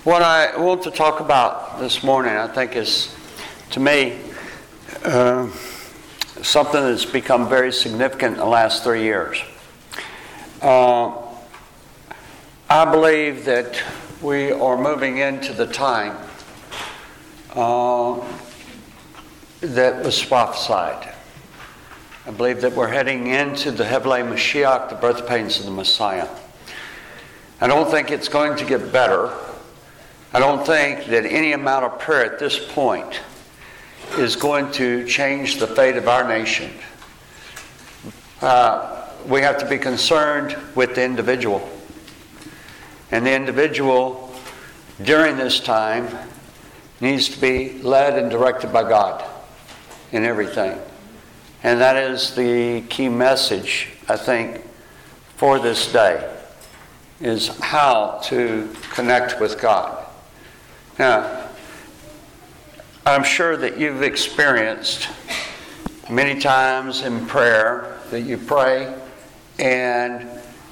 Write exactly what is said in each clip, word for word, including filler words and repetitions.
What I want to talk about this morning, I think, is, to me, uh, something that's become very significant in the last three years. Uh, I believe that we are moving into the time uh, that was prophesied. I believe that we're heading into the Hevle Mashiach, the birth pains of the Messiah. I don't think it's going to get better. I don't think that any amount of prayer at this point is going to change the fate of our nation. Uh, we have to be concerned with the individual. And the individual, during this time, needs to be led and directed by God in everything. And that is the key message, I think, for this day, is how to connect with God. Now, I'm sure that you've experienced many times in prayer that you pray and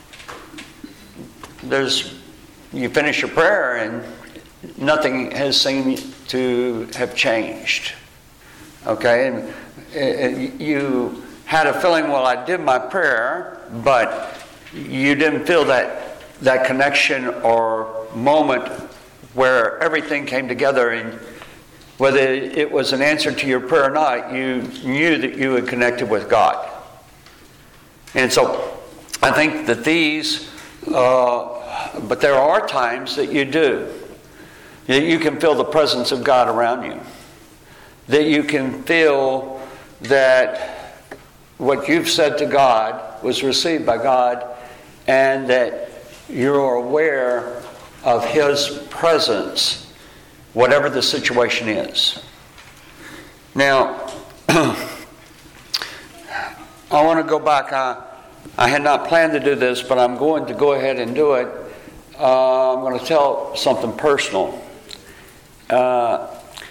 there's you finish your prayer and nothing has seemed to have changed. Okay? And, and you had a feeling, well, I did my prayer, but you didn't feel that that connection or moment where everything came together, and whether it was an answer to your prayer or not, you knew that you had connected with God. And so I think that these, uh, but there are times that you do, that you can feel the presence of God around you, that you can feel that what you've said to God was received by God, and that you're aware of His presence, whatever the situation is. Now, I want to go back. I, I had not planned to do this, but I'm going to go ahead and do it. Uh, I'm going to tell something personal. Uh,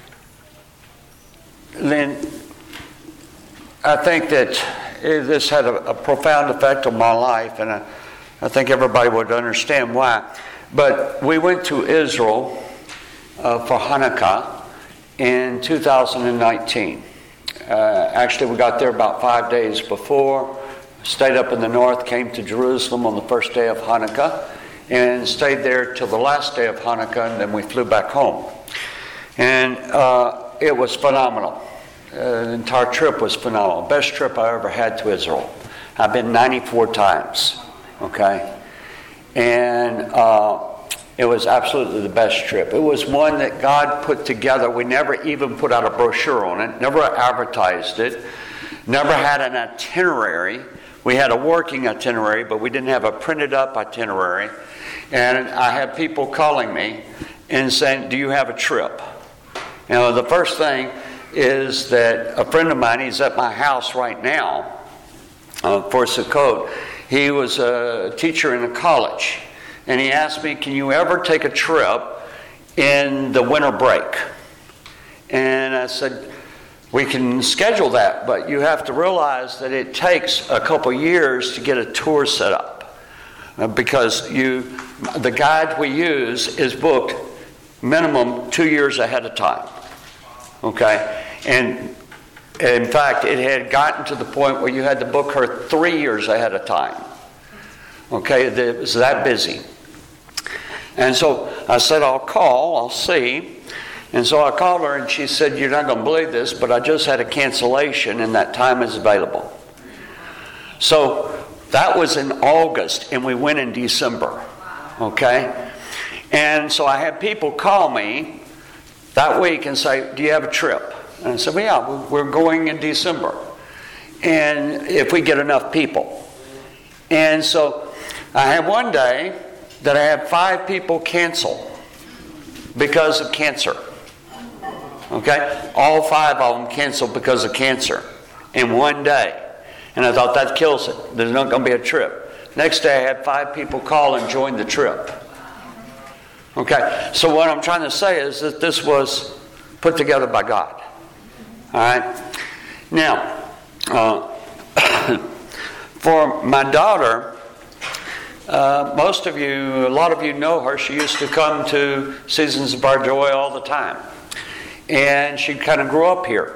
Lynn, I think that this had a, a profound effect on my life, and I, I think everybody would understand why. But we went to Israel uh, for Hanukkah in two thousand nineteen. Uh, actually, we got there about five days before, stayed up in the north, came to Jerusalem on the first day of Hanukkah, and stayed there till the last day of Hanukkah, and then we flew back home. And uh, it was phenomenal. Uh, the entire trip was phenomenal. Best trip I ever had to Israel. I've been ninety-four times, okay? And uh, it was absolutely the best trip. It was one that God put together. We never even put out a brochure on it, never advertised it, never had an itinerary. We had a working itinerary, but we didn't have a printed up itinerary. And I had people calling me and saying, do you have a trip? You know, the first thing is that a friend of mine, he's at my house right now uh, for Sukkot. He was a teacher in a college, and he asked me, can you ever take a trip in the winter break? And I said, we can schedule that, but you have to realize that it takes a couple years to get a tour set up, uh, because you, the guide we use is booked minimum two years ahead of time. Okay? And in fact, it had gotten to the point where you had to book her three years ahead of time. Okay, it was that busy. And so I said, I'll call, I'll see. And so I called her and she said, you're not going to believe this, but I just had a cancellation and that time is available. So that was in August and we went in December. Okay? And so I had people call me that week and say, do you have a trip? And I said, well, yeah, we're going in December. And if we get enough people. And so I had one day that I had five people cancel because of cancer. Okay? All five of them canceled because of cancer in one day. And I thought, that kills it. There's not going to be a trip. Next day I had five people call and join the trip. Okay? So what I'm trying to say is that this was put together by God. All right? Now, uh, for my daughter, uh, most of you, a lot of you know her. She used to come to Seasons of Our Joy all the time. And she kind of grew up here.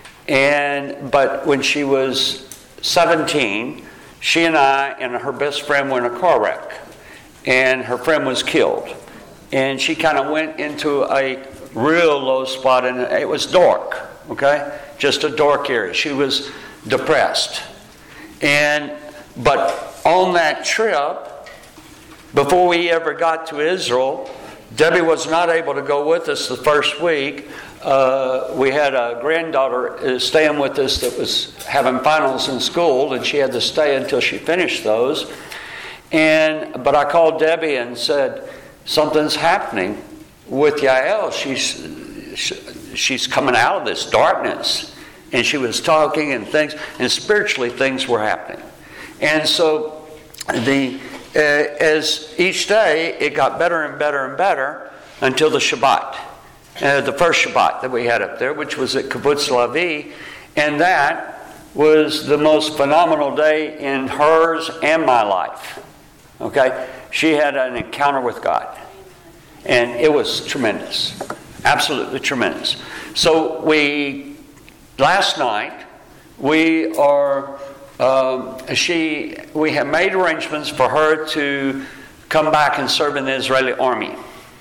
And but when she was seventeen, she and I and her best friend were in a car wreck. And her friend was killed. And she kind of went into a real low spot, and it was dark, okay? Just a dark area. She was depressed. And but on that trip, before we ever got to Israel, Debbie was not able to go with us the first week. Uh, we had a granddaughter staying with us that was having finals in school, and she had to stay until she finished those. And but I called Debbie and said, something's happening with Yael. She's she's coming out of this darkness. And she was talking and things, and spiritually things were happening. And so the uh, as each day it got better and better and better until the Shabbat. Uh, the first Shabbat that we had up there, which was at Kibbutz Lavi, and that was the most phenomenal day in hers and my life. Okay? She had an encounter with God. And it was tremendous. Absolutely tremendous. So we, last night, we are, um, she, we have made arrangements for her to come back and serve in the Israeli army.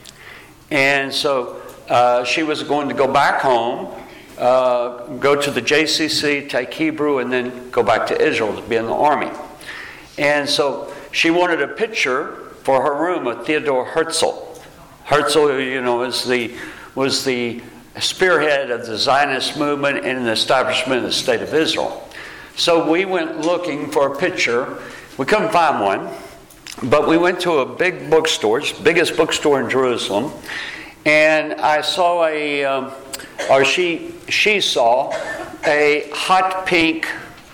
And so uh, she was going to go back home, uh, go to the J C C, take Hebrew, and then go back to Israel to be in the army. And so she wanted a picture for her room of Theodore Herzl. Herzl, you know, is the, was the spearhead of the Zionist movement and the establishment of the State of Israel. So we went looking for a picture. We couldn't find one, but we went to a big bookstore, biggest bookstore in Jerusalem, and I saw a, um, or she she saw a hot pink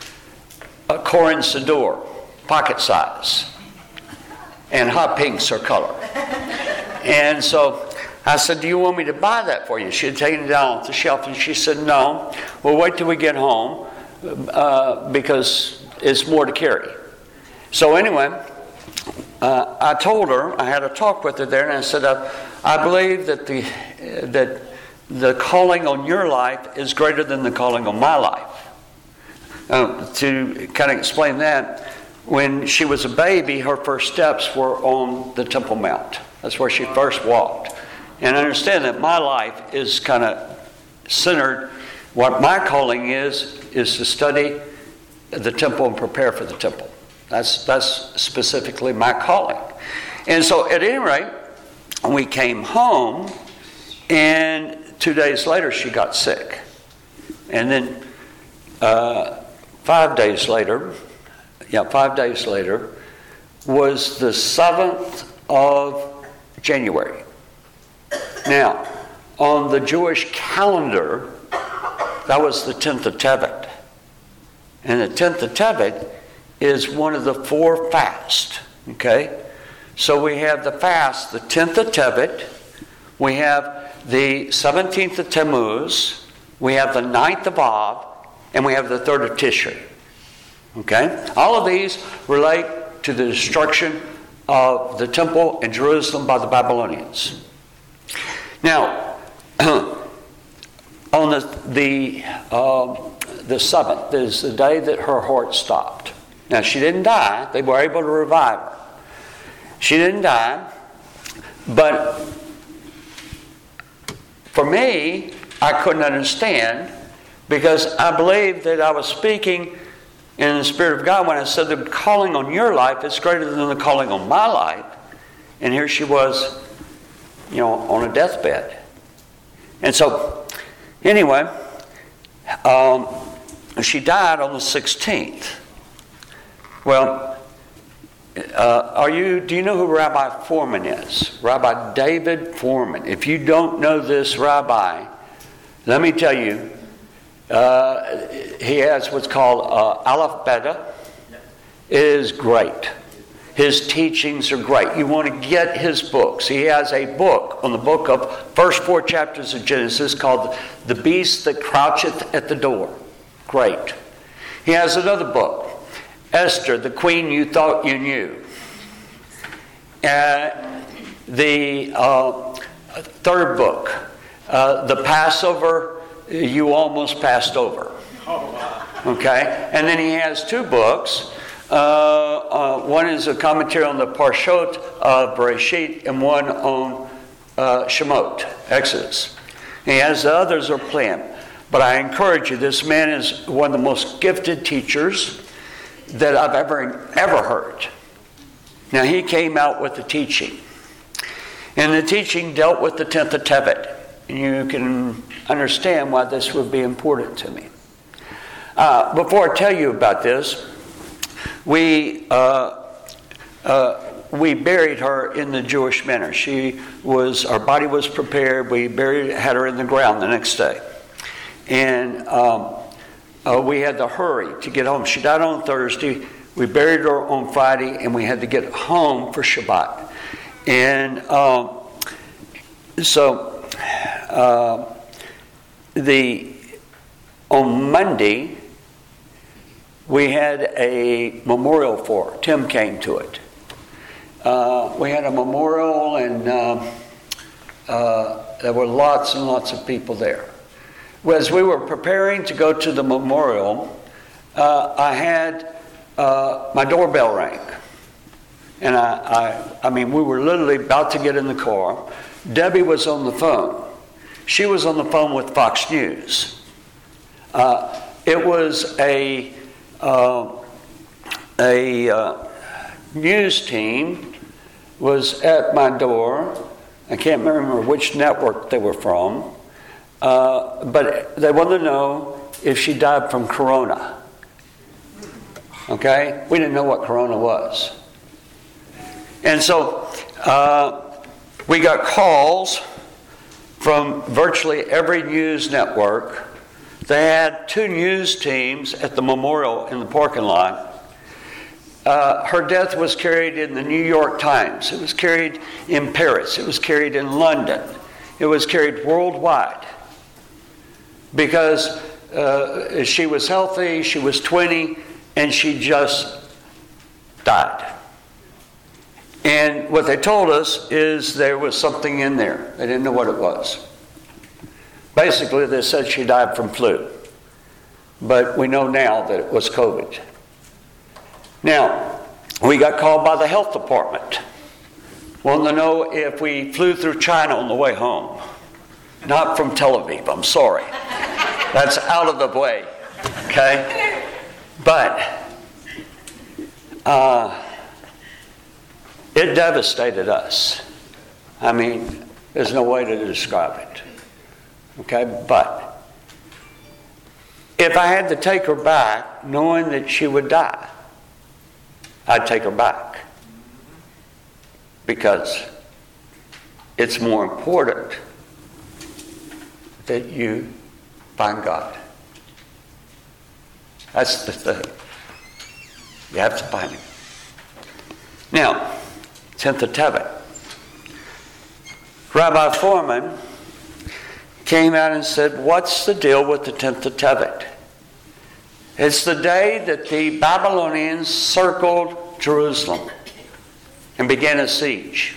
uh, Koren Siddur, pocket size, and hot pink's her color. And so I said, do you want me to buy that for you? She had taken it down off the shelf, and she said, no, we'll wait till we get home uh, because it's more to carry. So anyway, uh, I told her, I had a talk with her there, and I said, I, I believe that the uh, that the calling on your life is greater than the calling on my life. Uh, to kind of explain that, when she was a baby, her first steps were on the Temple Mount. That's where she first walked. And understand that my life is kind of centered. What my calling is, is to study the temple and prepare for the temple. That's, that's specifically my calling. And so at any rate, we came home, and two days later she got sick. And then uh, five days later, yeah, five days later, was the seventh of January. Now, on the Jewish calendar, that was the tenth of Tevet. And the tenth of Tevet is one of the four fasts. Okay? So we have the fast, the tenth of Tevet, we have the seventeenth of Tammuz, we have the ninth of Av, and we have the third of Tishrei. Okay? All of these relate to the destruction of the temple in Jerusalem by the Babylonians. Now, on the the, uh, the seventh is the day that her heart stopped. Now, she didn't die. They were able to revive her. She didn't die. But for me, I couldn't understand, because I believed that I was speaking in the Spirit of God when I said the calling on your life is greater than the calling on my life. And here she was, you know, on a deathbed. And so, anyway, um, she died on the sixteenth. Well, uh, are you? Do you know who Rabbi Foreman is? Rabbi David Foreman. If you don't know this rabbi, let me tell you, uh, he has what's called uh, Aleph Beta. It is great. His teachings are great. You want to get his books. He has a book on the book of first four chapters of Genesis called The Beast That Croucheth at the Door. Great. He has another book, Esther, the Queen You Thought You Knew. Uh, the uh, third book, uh, the Passover, you almost passed over. Okay? And then he has two books. Uh, uh, one is a commentary on the Parshot of Bereshit, and one on uh, Shemot, Exodus. He has the others are planned. But I encourage you, this man is one of the most gifted teachers that I've ever, ever heard. Now, he came out with the teaching. And the teaching dealt with the tenth of Tevet. And you can understand why this would be important to me. Uh, before I tell you about this, we uh, uh, we buried her in the Jewish manner. She was, our body was prepared. We buried, had her in the ground the next day. And um, uh, we had to hurry to get home. She died on Thursday. We buried her on Friday, and we had to get home for Shabbat. And um, so uh, the on Monday, we had a memorial for her. Tim came to it. Uh, we had a memorial, and uh, uh, there were lots and lots of people there. As we were preparing to go to the memorial, uh, I had uh, my doorbell rang. And I, I, I mean, we were literally about to get in the car. Debbie was on the phone. She was on the phone with Fox News. Uh, it was a uh, a uh, news team was at my door. I can't remember which network they were from, uh, but they wanted to know if she died from corona. Okay? We didn't know what corona was. And so uh, we got calls from virtually every news network. They had two news teams at the memorial in the parking lot. Uh, her death was carried in the New York Times. It was carried in Paris. It was carried in London. It was carried worldwide. Because uh, she was healthy, she was twenty, and she just died. And what they told us is there was something in there. They didn't know what it was. Basically, they said she died from flu. But we know now that it was COVID. Now, we got called by the health department. Wanted to know if we flew through China on the way home. Not from Tel Aviv, I'm sorry. That's out of the way. Okay? But, uh... it devastated us. I mean, there's no way to describe it. Okay? But if I had to take her back, knowing that she would die, I'd take her back. Because it's more important that you find God. That's the thing. You have to find Him. Now, tenth of Tevet. Rabbi Foreman came out and said, what's the deal with the tenth of Tevet? It's the day that the Babylonians circled Jerusalem and began a siege.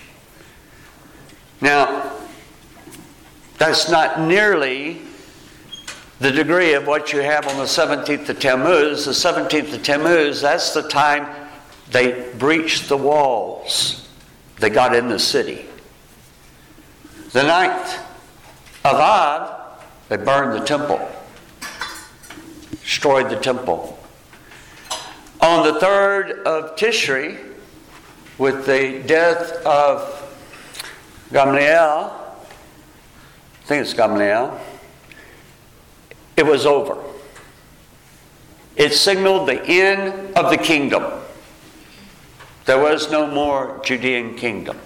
Now, that's not nearly the degree of what you have on the seventeenth of Tammuz. The seventeenth of Tammuz, that's the time they breached the walls. They got in the city. The ninth of Av, they burned the temple. Destroyed the temple. On the third of Tishri, with the death of Gamliel, I think it's Gamliel, it was over. It signaled the end of the kingdom. There was no more Judean kingdom.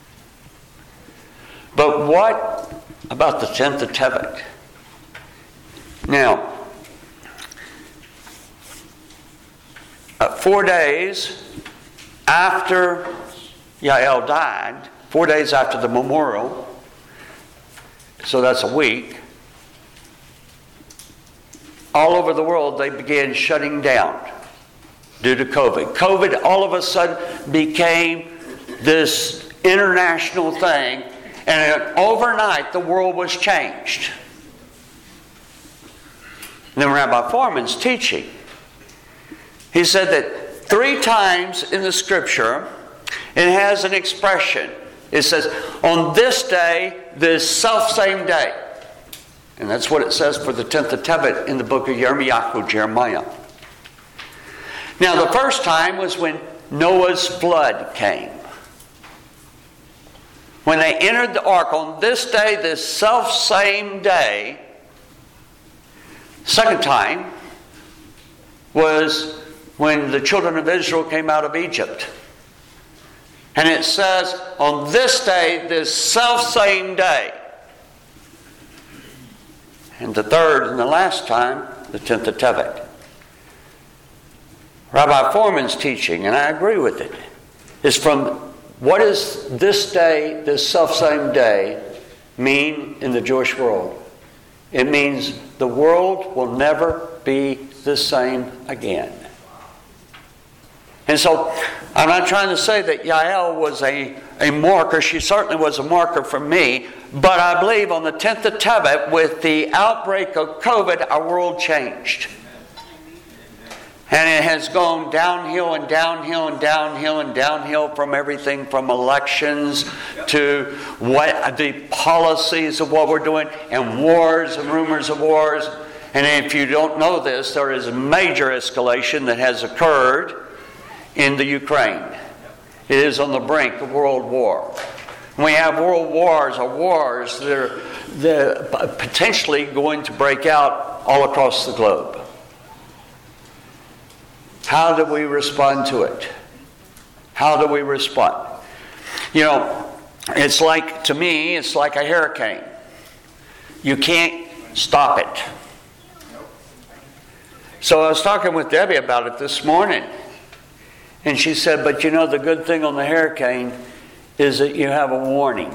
But what about the tenth of Tevet? Now, uh, four days after Yael died, four days after the memorial, so that's a week, all over the world they began shutting down due to COVID. COVID all of a sudden became this international thing, and overnight the world was changed. And then Rabbi Foreman's teaching. He said that three times in the Scripture it has an expression. It says, on this day, this self-same day. And that's what it says for the tenth of Tevet in the book of Yirmiyahu, Jeremiah. Now, the first time was when Noah's flood came. When they entered the ark on this day, this self-same day. Second time was when the children of Israel came out of Egypt. And it says, on this day, this self-same day. And the third and the last time, the tenth of Tevet. Rabbi Foreman's teaching, and I agree with it, is from what does this day, this self-same day, mean in the Jewish world? It means the world will never be the same again. And so, I'm not trying to say that Yael was a, a marker. She certainly was a marker for me. But I believe on the tenth of Tevet, with the outbreak of COVID, our world changed. And it has gone downhill and downhill and downhill and downhill from everything from elections to what the policies of what we're doing, and wars and rumors of wars. And if you don't know this, there is a major escalation that has occurred in the Ukraine. It is on the brink of world war. We have world wars or wars that are, that are potentially going to break out all across the globe. How do we respond to it? How do we respond? You know, it's like, to me, it's like a hurricane. You can't stop it. So I was talking with Debbie about it this morning. And she said, but you know, the good thing on the hurricane is that you have a warning.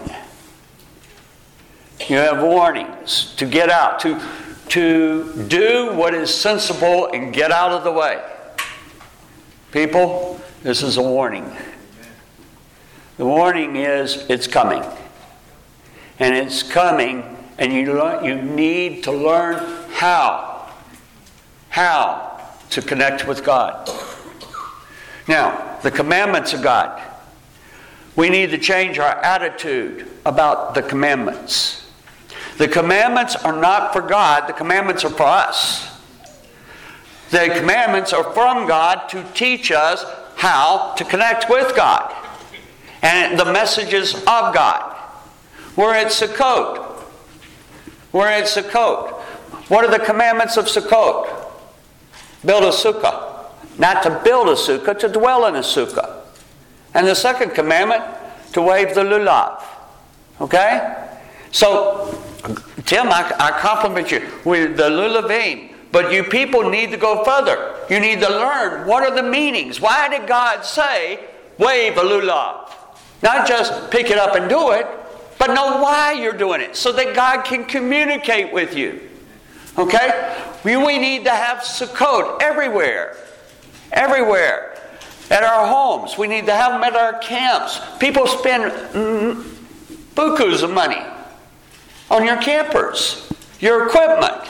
You have warnings to get out, to, to do what is sensible and get out of the way. People, this is a warning. The warning is it's coming. And it's coming, and you, learn, you need to learn how. How to connect with God. Now, the commandments of God. We need to change our attitude about the commandments. The commandments are not for God. The commandments are for us. The commandments are from God to teach us how to connect with God. And the messages of God. We're at Sukkot. We're at Sukkot. What are the commandments of Sukkot? Build a sukkah. Not to build a sukkah, to dwell in a sukkah. And the second commandment, to wave the lulav. Okay? So, Tim, I, I compliment you with the lulavim. But you people need to go further. You need to learn what are the meanings. Why did God say, wave a lulav? Not just pick it up and do it, but know why you're doing it, so that God can communicate with you. Okay? We, we need to have Sukkot everywhere. Everywhere. At our homes. We need to have them at our camps. People spend mm, bukus of money on your campers, your equipment.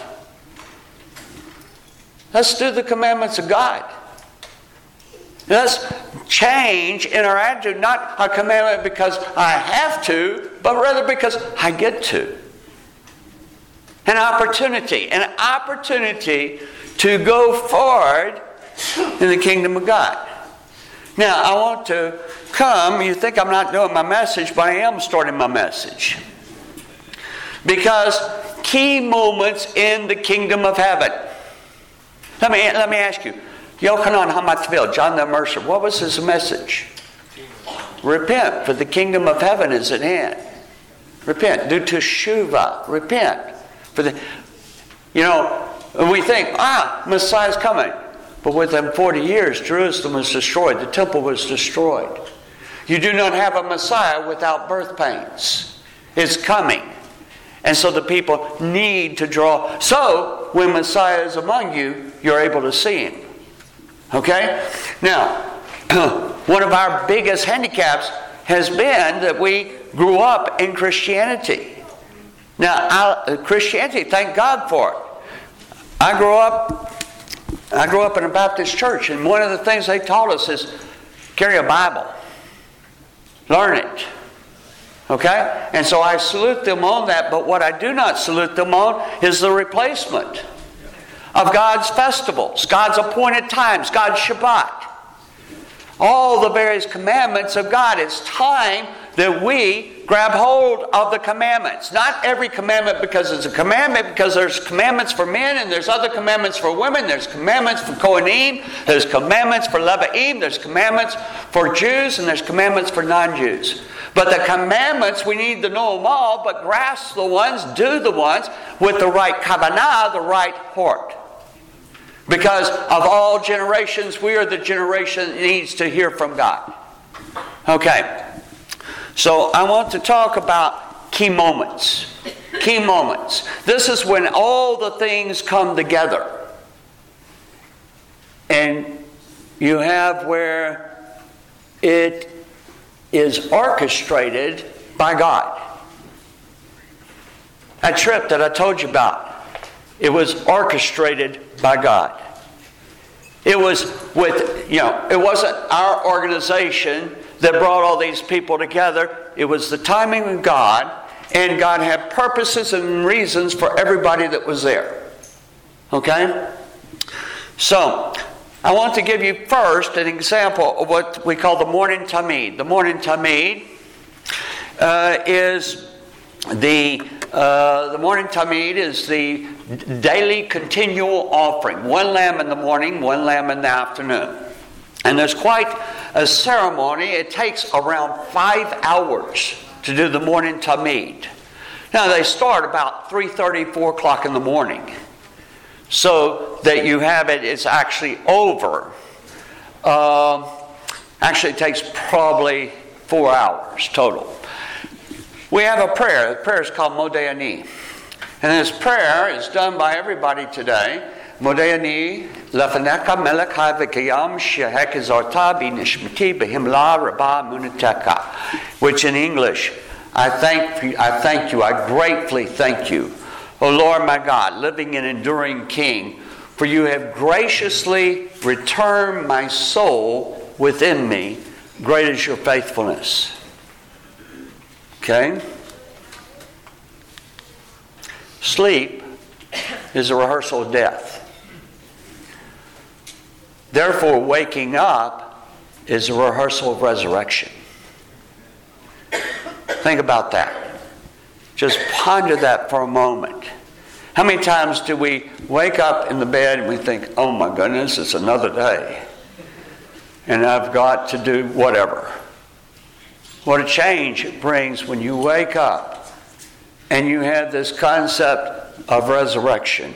Let's do the commandments of God. Let's change in our attitude, not a commandment because I have to, but rather because I get to. An opportunity, an opportunity to go forward in the kingdom of God. Now, I want to come, you think I'm not doing my message, but I am starting my message. Because key moments in the kingdom of heaven. Let me, let me ask you, Yochanan HaMatzvil, John the Immerser, what was his message? Repent, for the kingdom of heaven is at hand. Repent. Do teshuvah. Repent. For the, you know, we think, ah, Messiah's coming. But within forty years, Jerusalem was destroyed. The temple was destroyed. You do not have a Messiah without birth pains. It's coming. And so the people need to draw. So, when Messiah is among you, you're able to see Him. Okay? Now, one of our biggest handicaps has been that we grew up in Christianity. Now, I, Christianity, thank God for it. I grew up, I grew up in a Baptist church, and one of the things they taught us is carry a Bible. Learn it. Okay? And so I salute them on that, but what I do not salute them on is the replacement of God's festivals, God's appointed times, God's Shabbat. All the various commandments of God. It's time that we grab hold of the commandments. Not every commandment because it's a commandment, because there's commandments for men and there's other commandments for women. There's commandments for Kohanim, there's commandments for Levi'im, there's commandments for Jews, and there's commandments for non-Jews. But the commandments, we need to know them all, but grasp the ones, do the ones with the right kavanah, the right heart. Because of all generations, we are the generation that needs to hear from God. Okay. So I want to talk about key moments. Key moments. This is when all the things come together. And you have where it is orchestrated by God. That trip that I told you about, it was orchestrated by God. It was with, you know, it wasn't our organization that brought all these people together. It was the timing of God, and God had purposes and reasons for everybody that was there. Okay? So, I want to give you first an example of what we call the morning tamid. The morning tamid uh, is the uh, the morning tamid is the daily continual offering. One lamb in the morning, one lamb in the afternoon. And there's quite a ceremony. It takes around five hours to do the morning tamid. Now they start about three thirty, four o'clock in the morning. So that you have it, it's actually over. Uh, actually, it takes probably four hours total. We have a prayer. The prayer is called Modeh Ani. And this prayer is done by everybody today. Modeh Ani lefaneka melech v'kiyam shehek zorta b'nishmati b'himla rabba munateka. Which in English, I thank you, I thank you, I gratefully thank you, O Lord my God, living and enduring King, for you have graciously returned my soul within me. Great is your faithfulness. Okay? Sleep is a rehearsal of death. Therefore, waking up is a rehearsal of resurrection. Think about that. Just ponder that for a moment. How many times do we wake up in the bed and we think, oh my goodness, it's another day. And I've got to do whatever. What a change it brings when you wake up and you have this concept of resurrection.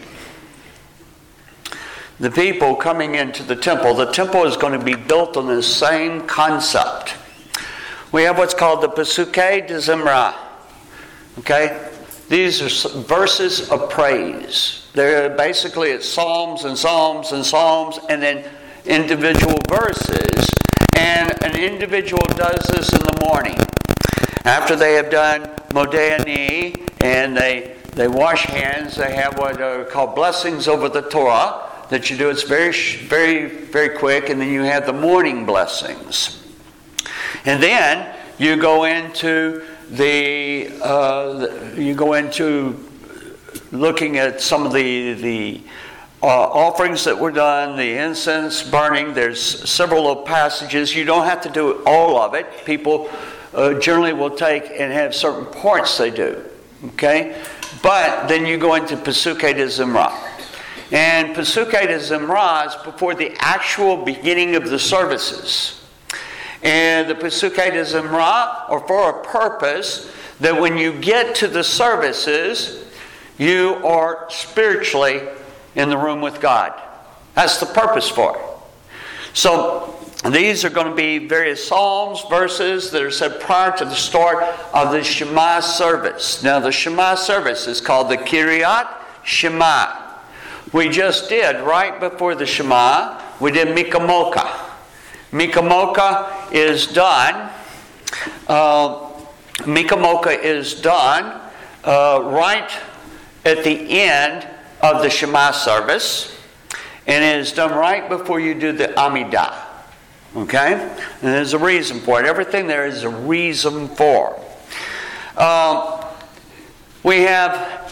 The people coming into the temple, the temple is going to be built on the same concept. We have what's called the Pesukei de Zimra. Okay? These are verses of praise. They're basically it's psalms and psalms and psalms and then individual verses. And an individual does this in the morning. After they have done Modeh Ani and they, they wash hands, they have what are called blessings over the Torah that you do. It's very, very, very quick. And then you have the morning blessings. And then you go into the, uh, you go into looking at some of the, the uh, offerings that were done, the incense burning. There's several little passages. You don't have to do all of it. People uh, generally will take and have certain parts they do. Okay? But then you go into Pesukei de Zimra. And Pesukei de Zimra is before the actual beginning of the services. And the Pesukei de Zimra are for a purpose that when you get to the services, you are spiritually in the room with God. That's the purpose for it. So these are going to be various psalms, verses that are said prior to the start of the Shema service. Now the Shema service is called the Kiryat Shema. We just did, right before the Shema, we did Mika Mocha. Mika Mocha is done Uh, Mikamoka is done uh, right at the end of the Shema service, and it is done right before you do the Amidah. Okay? And there's a reason for it. Everything there is a reason for. Um, we have,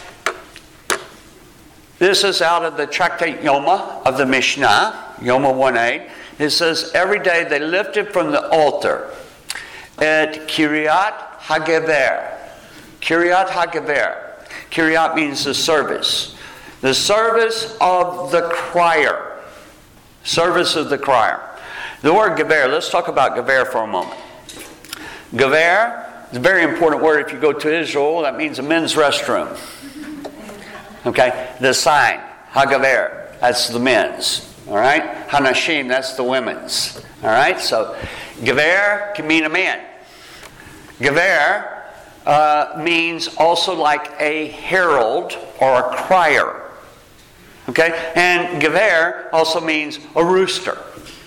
this is out of the Tractate Yoma of the Mishnah, Yoma one eight. It says, every day they lifted from the altar at Kiryat HaGever. Kiryat HaGever. Kiryat means the service. The service of the crier. Service of the crier. The word Gever, let's talk about Gever for a moment. Gever is a very important word if you go to Israel. That means a men's restroom. Okay? The sign, HaGever, that's the men's. All right? Hanashim, that's the women's. All right? So, Gever can mean a man. Gever uh, means also like a herald or a crier. Okay? And Gever also means a rooster.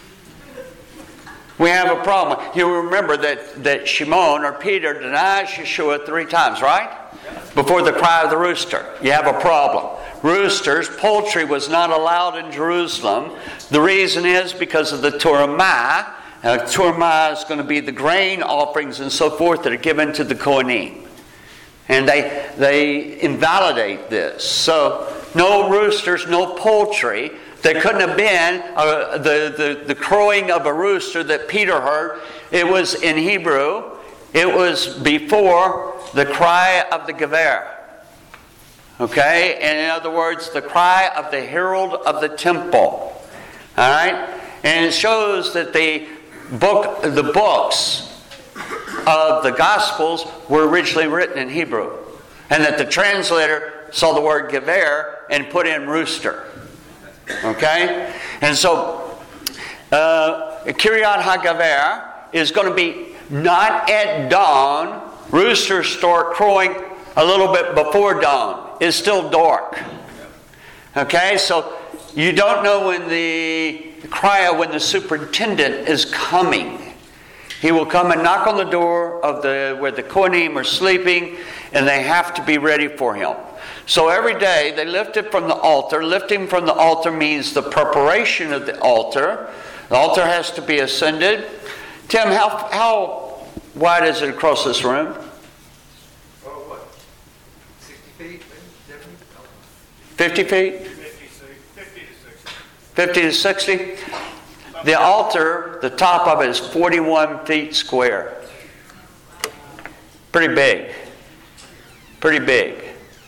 We have a problem. You remember that, that Shimon or Peter denies Yeshua three times, right? Before the cry of the rooster. You have a problem. Roosters, poultry was not allowed in Jerusalem. The reason is because of the Turmah. Uh, Turmah is going to be the grain offerings and so forth that are given to the Kohanim. And they, they invalidate this. So, no roosters, no poultry. There couldn't have been uh, the, the, the crowing of a rooster that Peter heard. It was in Hebrew. It was before the cry of the Gever. Okay? And in other words, the cry of the herald of the temple. Alright? And it shows that the book, the books of the Gospels were originally written in Hebrew. And that the translator saw the word Gever and put in rooster. Okay? And so, uh, Kiryat HaGever is going to be not at dawn. Roosters start crowing a little bit before dawn. It's still dark. Okay? So, you don't know when the cry, when the superintendent is coming. He will come and knock on the door of the where the Kohanim are sleeping, and they have to be ready for him. So every day they lift it from the altar. Lifting from the altar means the preparation of the altar. The altar has to be ascended. Tim, how how wide is it across this room? Oh, what? sixty feet? fifty feet? fifty to sixty. fifty to sixty? The altar, the top of it is forty-one feet square. Pretty big. Pretty big.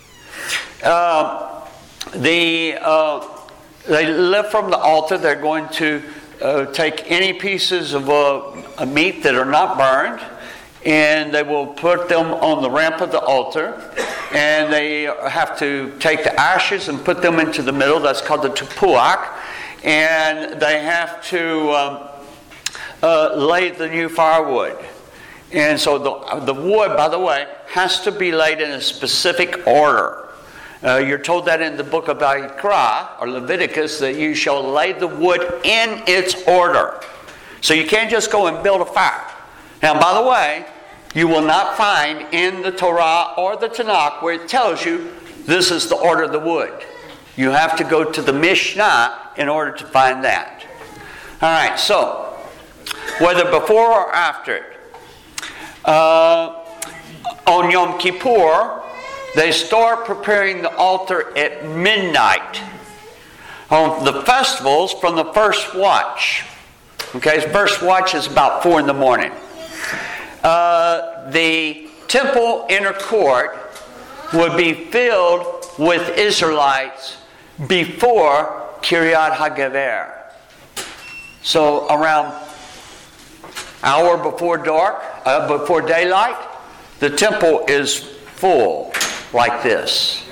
Uh, the uh, they lift from the altar. They're going to uh, take any pieces of uh, meat that are not burned, and they will put them on the ramp of the altar, and they have to take the ashes and put them into the middle. That's called the tepuach, and they have to um, uh, lay the new firewood. And so the, the wood, by the way, has to be laid in a specific order. Uh, you're told that in the book of Vayikra, or Leviticus, that you shall lay the wood in its order. So you can't just go and build a fire. Now, by the way, you will not find in the Torah or the Tanakh where it tells you this is the order of the wood. You have to go to the Mishnah in order to find that. All right, so whether before or after it, uh, on Yom Kippur, they start preparing the altar at midnight. On the festivals, from the first watch. Okay, the first watch is about four in the morning. Uh, the temple inner court would be filled with Israelites before Kiryat HaGever. So around hour before dark, uh, before daylight, the temple is full. Like this.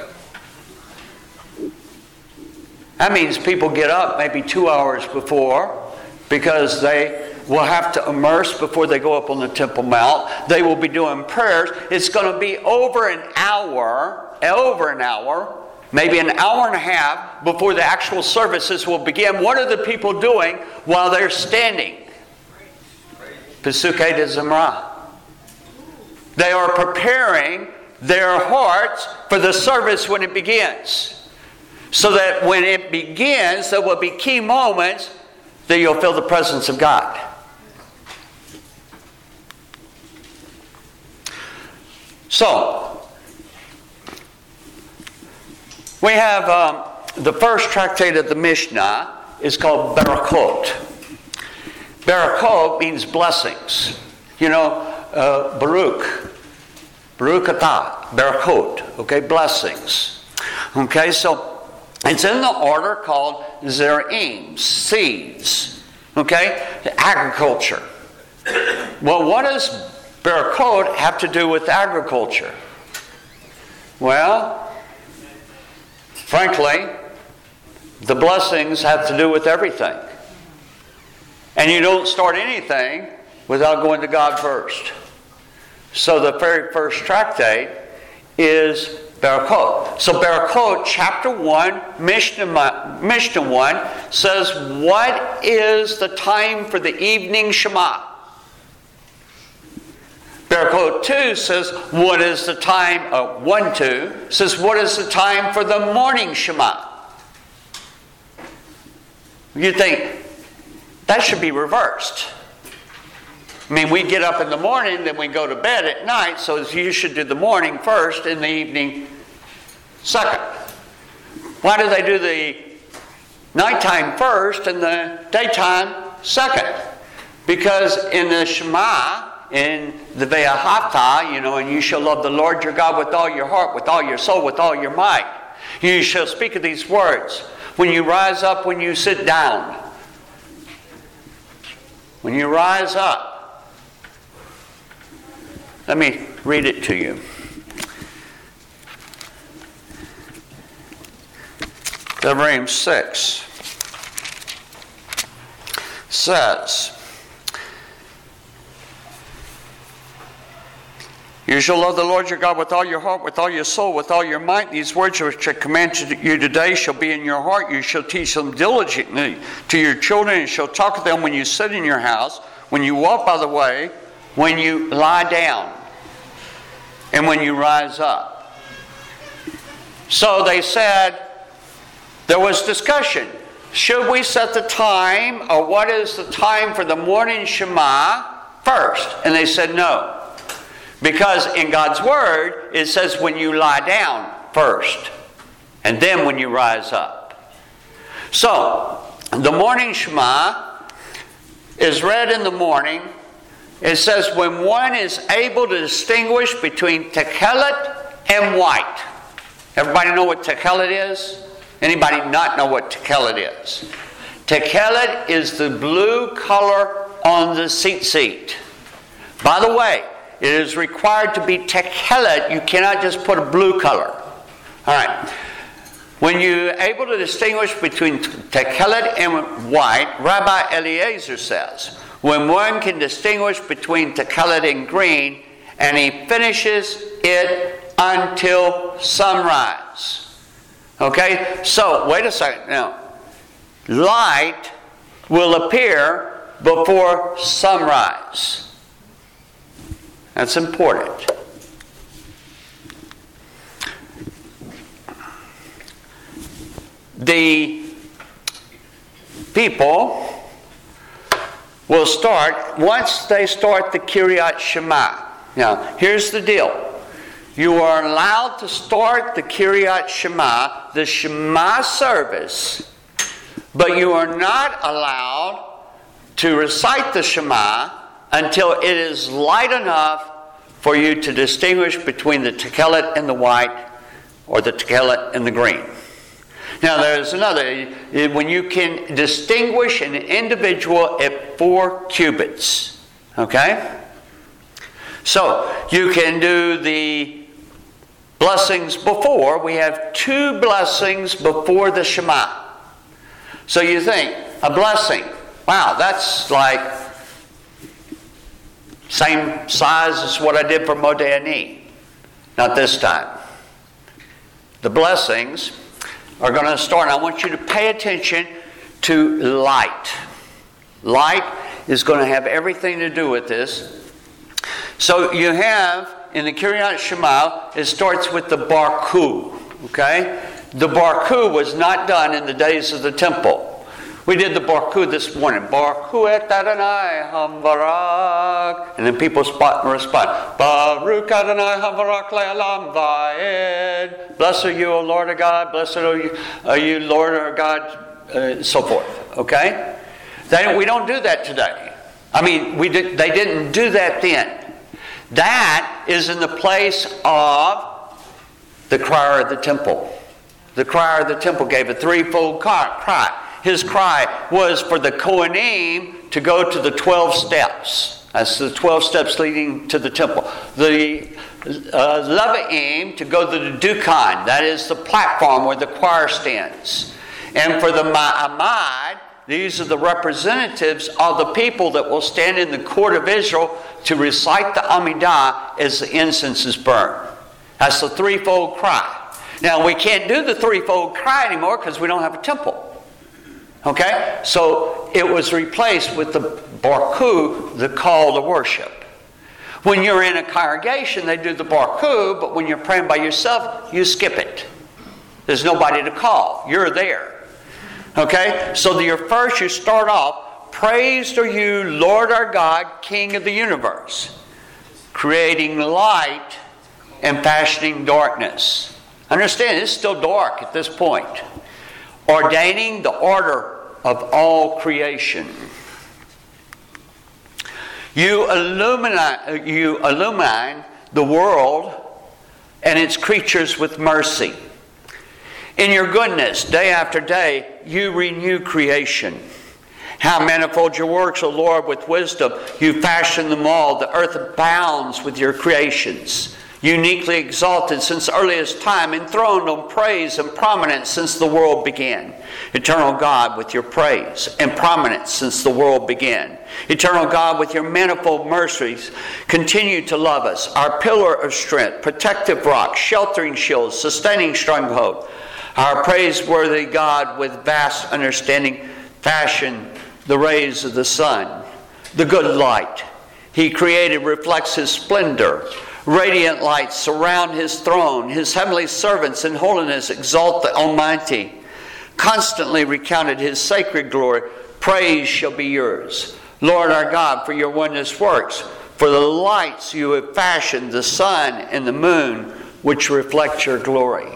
That means people get up maybe two hours before because they will have to immerse before they go up on the Temple Mount. They will be doing prayers. It's going to be over an hour, over an hour, maybe an hour and a half before the actual services will begin. What are the people doing while they're standing? Pesukei de Zimra. They are preparing their hearts for the service when it begins. So that when it begins, there will be key moments that you'll feel the presence of God. So, we have um, the first tractate of the Mishnah is called Barakot. Barakot means blessings. You know, uh, Baruch, Baruch atah, Barakot, okay, blessings. Okay, so it's in the order called Zeraim, seeds, okay, agriculture. Well, what does Barakot have to do with agriculture? Well, frankly, the blessings have to do with everything. And you don't start anything without going to God first. So the very first tractate is Barakot. So Barakot, chapter one, Mishnah, Mishnah one, says, what is the time for the evening Shema? Barakot two says, what is the time, uh, one two, says, what is the time for the morning Shema? You think, that should be reversed. I mean, we get up in the morning, then we go to bed at night, so you should do the morning first and the evening second. Why do they do the nighttime first and the daytime second? Because in the Shema, in the Ve'ahavta, you know, and you shall love the Lord your God with all your heart, with all your soul, with all your might. You shall speak of these words when you rise up, when you sit down. When you rise up. Let me read it to you. Devarim six says, you shall love the Lord your God with all your heart, with all your soul, with all your might. These words which I command you today shall be in your heart. You shall teach them diligently to your children, and shall talk to them when you sit in your house, when you walk by the way, when you lie down, and when you rise up. So they said, there was discussion. Should we set the time, or what is the time for the morning Shema first? And they said no. Because in God's Word, it says when you lie down first, and then when you rise up. So, the morning Shema is read in the morning. It says when one is able to distinguish between techelet and white. Everybody know what techelet is? Anybody not know what techelet is? Techelet is the blue color on the tzitzit. By the way, it is required to be techelet. You cannot just put a blue color. All right. When you're able to distinguish between techelet and white, Rabbi Eliezer says, when one can distinguish between techelet and green, and he finishes it until sunrise. Okay? So, wait a second. Now, light will appear before sunrise. That's important. The people will start, once they start the Kiryat Shema. Now, here's the deal. You are allowed to start the Kiryat Shema, the Shema service, but you are not allowed to recite the Shema until it is light enough for you to distinguish between the techelet and the white, or the techelet and the green. Now there's another, when you can distinguish an individual at four cubits. Okay? So, you can do the blessings before. We have two blessings before the Shema. So you think, a blessing, wow, that's like same size as what I did for Modeh Ani. Not this time. The blessings are going to start. I want you to pay attention to light. Light is going to have everything to do with this. So you have in the Kiryat Shema, it starts with the Barku. Okay? The Barku was not done in the days of the temple. We did the Barku this morning. Barku et Adonai Hamvarak. And then people spot and respond. Baruch Adonai Hamvarak le'alam va'ed. Blessed are you, O Lord our God. Blessed are you, are you Lord our God. Uh, so forth. Okay? They, we don't do that today. I mean, we did, they didn't do that then. That is in the place of the crier of the temple. The crier of the temple gave a threefold cry. His cry was for the Kohanim to go to the twelve steps. That's the twelve steps leading to the temple. The uh, Levi'im to go to the Dukan. That is the platform where the choir stands. And for the Ma'amad, these are the representatives of the people that will stand in the court of Israel to recite the Amidah as the incense is burned. That's the threefold cry. Now, we can't do the threefold cry anymore because we don't have a temple. Okay? So, it was replaced with the Barku, the call to worship. When you're in a congregation, they do the Barku, but when you're praying by yourself, you skip it. There's nobody to call. You're there. Okay? So, your first, you start off, praised are you, Lord our God, King of the universe, creating light and fashioning darkness. Understand, it's still dark at this point. Ordaining the order of all creation. You illumine, you illumine the world and its creatures with mercy. In your goodness, day after day, you renew creation. How manifold your works, O Lord, with wisdom. You fashion them all. The earth abounds with your creations. Uniquely exalted since earliest time, enthroned on praise and prominence since the world began. Eternal God, with your praise and prominence since the world began. Eternal God, with your manifold mercies, continue to love us. Our pillar of strength, protective rock, sheltering shield, sustaining stronghold. Our praiseworthy God, with vast understanding, fashion the rays of the sun. The good light He created reflects His splendor. Radiant lights surround His throne. His heavenly servants in holiness exalt the Almighty. Constantly recounted His sacred glory. Praise shall be yours, Lord our God, for your wondrous works. For the lights you have fashioned, the sun and the moon, which reflect your glory.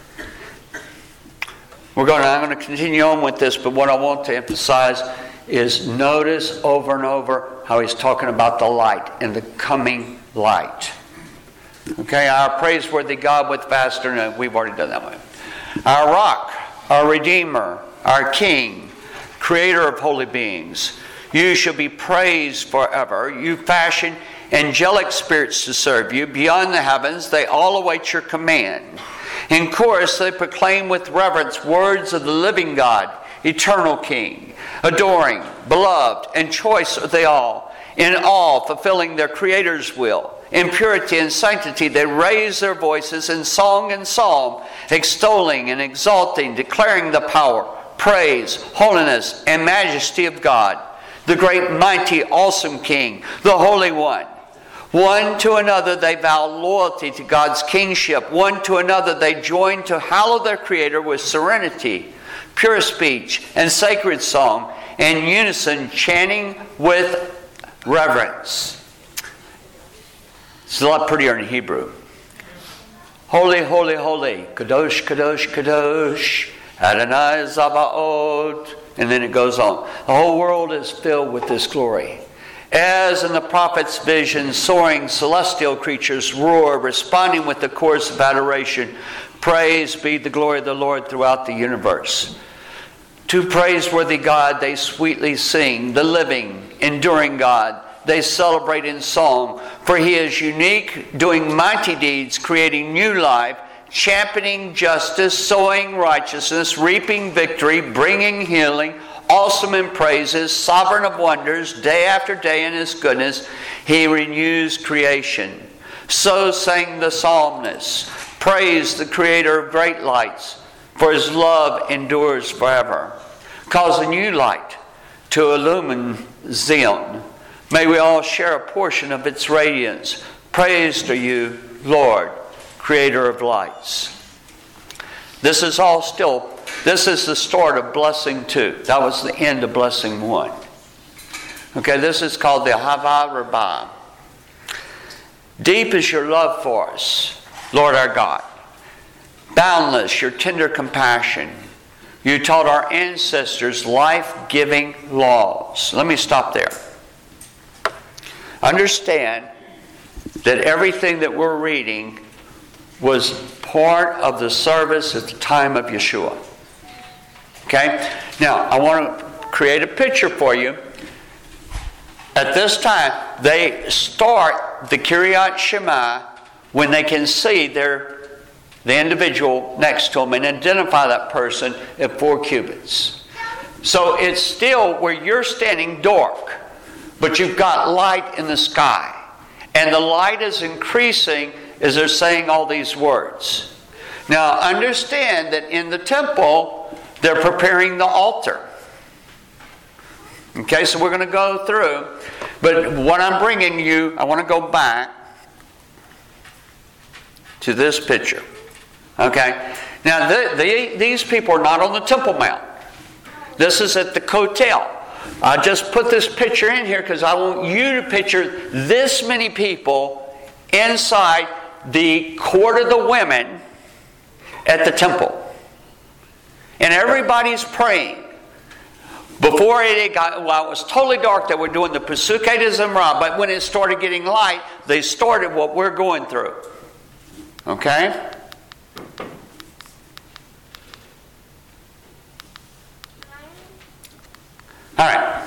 We're going to, I'm going to continue on with this, but what I want to emphasize is notice over and over how he's talking about the light and the coming light. Okay, our praiseworthy God with faster, no, we've already done that one. Our rock, our Redeemer, our King, Creator of holy beings. You shall be praised forever. You fashion angelic spirits to serve you. Beyond the heavens, they all await your command. In chorus, they proclaim with reverence words of the living God, eternal King. Adoring, beloved, and choice are they all. In all, fulfilling their Creator's will. In purity and sanctity, they raise their voices in song and psalm, extolling and exalting, declaring the power, praise, holiness, and majesty of God, the great, mighty, awesome King, the Holy One. One to another they vow loyalty to God's kingship. One to another they join to hallow their Creator with serenity, pure speech, and sacred song, in unison chanting with reverence. It's a lot prettier in Hebrew. Holy, holy, holy, Kadosh, Kadosh, Kadosh, Adonai Zabaoth. And then it goes on. The whole world is filled with this glory. As in the prophet's vision, soaring celestial creatures roar, responding with the chorus of adoration. Praise be the glory of the Lord throughout the universe. To praiseworthy God they sweetly sing, the living, enduring God. They celebrate in song, for He is unique, doing mighty deeds, creating new life, championing justice, sowing righteousness, reaping victory, bringing healing, awesome in praises, sovereign of wonders, day after day in His goodness, He renews creation. So sang the psalmist, praise the Creator of great lights, for His love endures forever. Cause a new light to illumine Zion. May we all share a portion of its radiance. Praise to you, Lord, creator of lights. This is all still, this is the start of blessing two. That was the end of blessing one. Okay, this is called the Hava Rabbah. Deep is your love for us, Lord our God. Boundless your tender compassion. You taught our ancestors life-giving laws. Let me stop there. Understand that everything that we're reading was part of the service at the time of Yeshua. Okay? Now, I want to create a picture for you. At this time, they start the Kiryat Shema when they can see their, the individual next to them and identify that person at four cubits. So it's still where you're standing dark, but you've got light in the sky. And the light is increasing as they're saying all these words. Now understand that in the temple, they're preparing the altar. Okay, so we're going to go through. But what I'm bringing you, I want to go back to this picture. Okay? Now, the, the, these people are not on the Temple Mount. This is at the Kotel. I just put this picture in here because I want you to picture this many people inside the court of the women at the temple. And everybody's praying. Before it got, well, it was totally dark, they were doing the Pesukei de Zimra, but when it started getting light, they started what we're going through. Okay? Alright.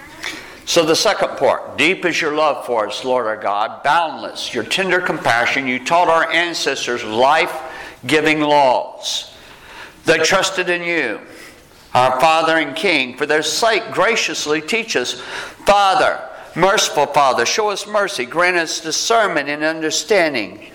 So the second part. Deep is your love for us, Lord our God. Boundless, your tender compassion. You taught our ancestors life-giving laws. They trusted in you, our Father and King. For their sake, graciously teach us. Father, merciful Father, show us mercy. Grant us discernment and understanding.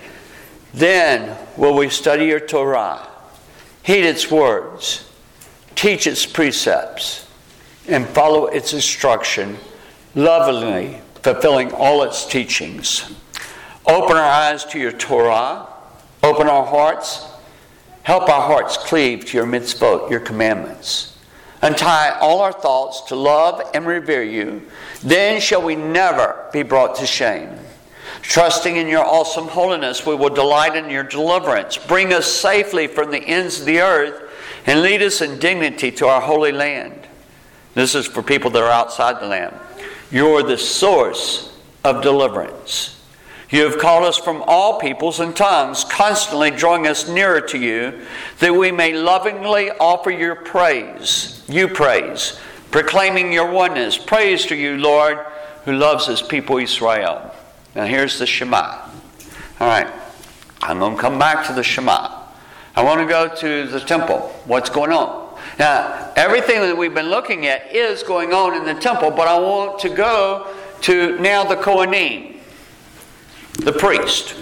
Then will we study your Torah, heed its words, teach its precepts, and follow its instruction, lovingly fulfilling all its teachings. Open our eyes to your Torah. Open our hearts. Help our hearts cleave to your mitzvot, your commandments. Untie all our thoughts to love and revere you. Then shall we never be brought to shame. Trusting in your awesome holiness, we will delight in your deliverance. Bring us safely from the ends of the earth and lead us in dignity to our holy land. This is for people that are outside the land. You're the source of deliverance. You have called us from all peoples and tongues, constantly drawing us nearer to you, that we may lovingly offer your praise, you praise, proclaiming your oneness. Praise to you, Lord, who loves his people Israel. Now here's the Shema. All right, I'm going to come back to the Shema. I want to go to the temple. What's going on? Now, everything that we've been looking at is going on in the temple, but I want to go to now the Kohanim, the priest.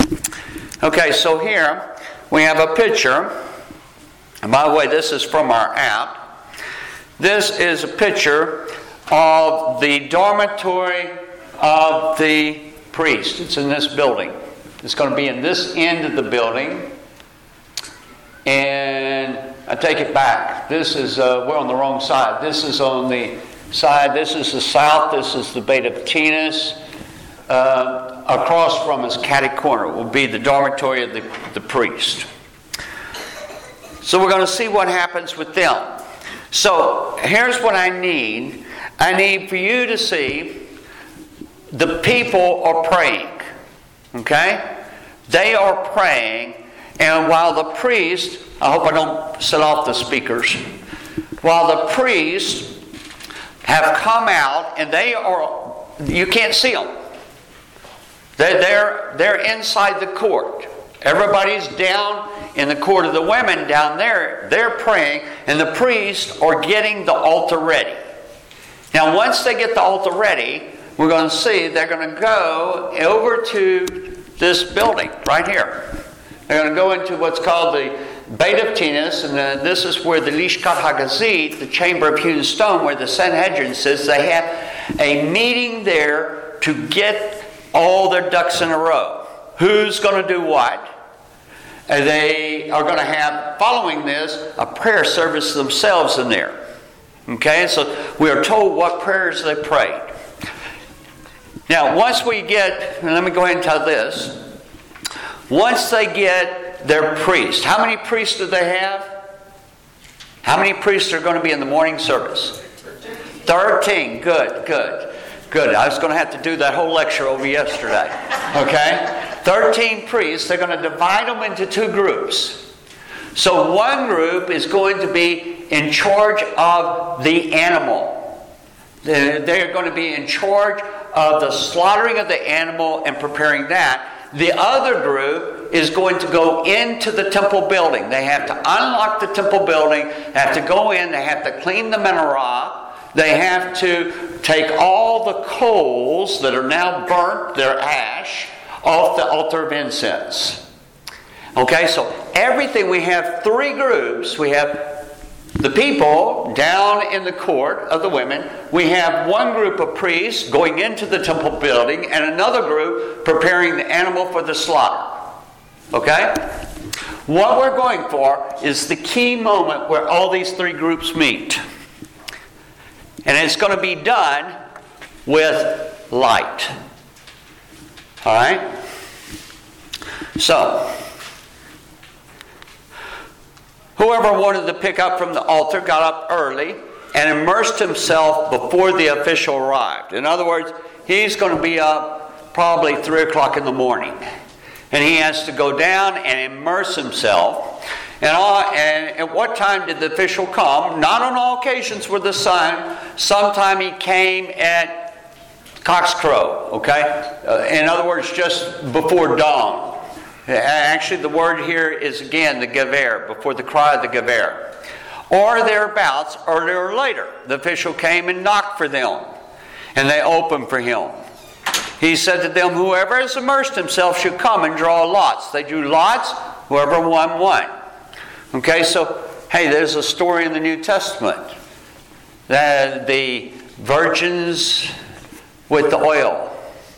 Okay, so here we have a picture. And by the way, this is from our app. This is a picture of the dormitory of the priest. It's in this building. It's going to be in this end of the building. And I take it back. This is, uh, we're on the wrong side. This is on the side, this is the south, this is the Beit of Tinas. Uh, across from us, catty corner, will be the dormitory of the, the priest. So we're going to see what happens with them. So here's what I need. I need for you to see the people are praying. Okay? They are praying, and while the priest, I hope I don't set off the speakers, while the priests have come out, and they are, you can't see them. They're, they're, they're inside the court. Everybody's down in the court of the women down there. They're praying, and the priests are getting the altar ready. Now, once they get the altar ready, we're going to see they're going to go over to this building right here. They're going to go into what's called the Beit of Tinas, and uh, this is where the Lishkat HaGazit, the chamber of hewn stone, where the Sanhedrin sits. They have a meeting there to get all their ducks in a row. Who's going to do what? And they are going to have, following this, a prayer service themselves in there. Okay, so we are told what prayers they prayed. Now, once we get, let me go ahead and tell this. Once they get their priest, how many priests do they have? How many priests are going to be in the morning service? Thirteen. Good, good, good. I was going to have to do that whole lecture over yesterday. Okay? Thirteen priests. They're going to divide them into two groups. So one group is going to be in charge of the animal. They're going to be in charge of the slaughtering of the animal and preparing that. The other group is going to go into the temple building. They have to unlock the temple building. They have to go in. They have to clean the menorah. They have to take all the coals that are now burnt, their ash, off the altar of incense. Okay, so everything, we have three groups. We have the people down in the court of the women. We have one group of priests going into the temple building and another group preparing the animal for the slaughter. Okay? What we're going for is the key moment where all these three groups meet. And it's going to be done with light. Alright? So, whoever wanted to pick up from the altar got up early and immersed himself before the official arrived. In other words, he's going to be up probably three o'clock in the morning. And he has to go down and immerse himself. And, all, and at what time did the official come? Not on all occasions with the sun. Sometime he came at cock's crow. Okay? Uh, in other words, just before dawn. Actually, the word here is again the gever, before the cry of the gever. Or thereabouts, earlier or later. The official came and knocked for them. And they opened for him. He said to them, whoever has immersed himself should come and draw lots. They drew lots, whoever won, won. Okay, so, hey, there's a story in the New Testament. That the virgins with the oil.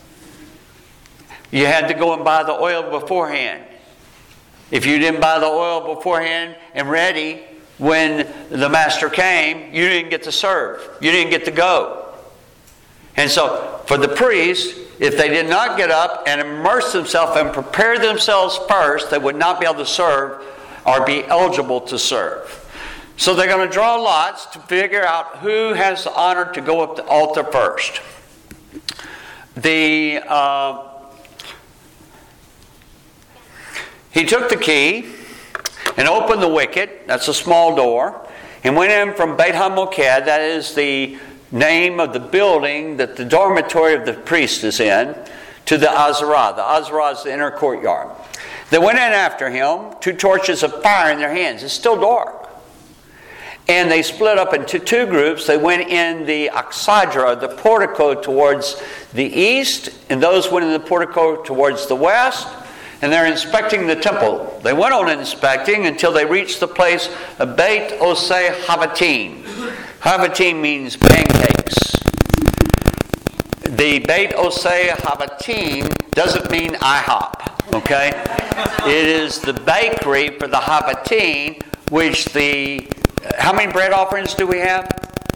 You had to go and buy the oil beforehand. If you didn't buy the oil beforehand and ready, when the master came, you didn't get to serve. You didn't get to go. And so, for the priests, if they did not get up and immerse themselves and prepare themselves first, they would not be able to serve or be eligible to serve. So they're going to draw lots to figure out who has the honor to go up the altar first. The uh, he took the key and opened the wicket, that's a small door, and went in from Beit HaMoked, that is the name of the building that the dormitory of the priest is in, to the Azarah. The Azarah is the inner courtyard. They went in after him, two torches of fire in their hands. It's still dark. And they split up into two groups. They went in the Aksadra, the portico towards the east, and those went in the portico towards the west. And they're inspecting the temple. They went on inspecting until they reached the place of Beit Osei Havatim. Havatim means pancakes. The Beit Osei Havatim doesn't mean IHOP. Okay? It is the bakery for the Havatim, which the... How many bread offerings do we have?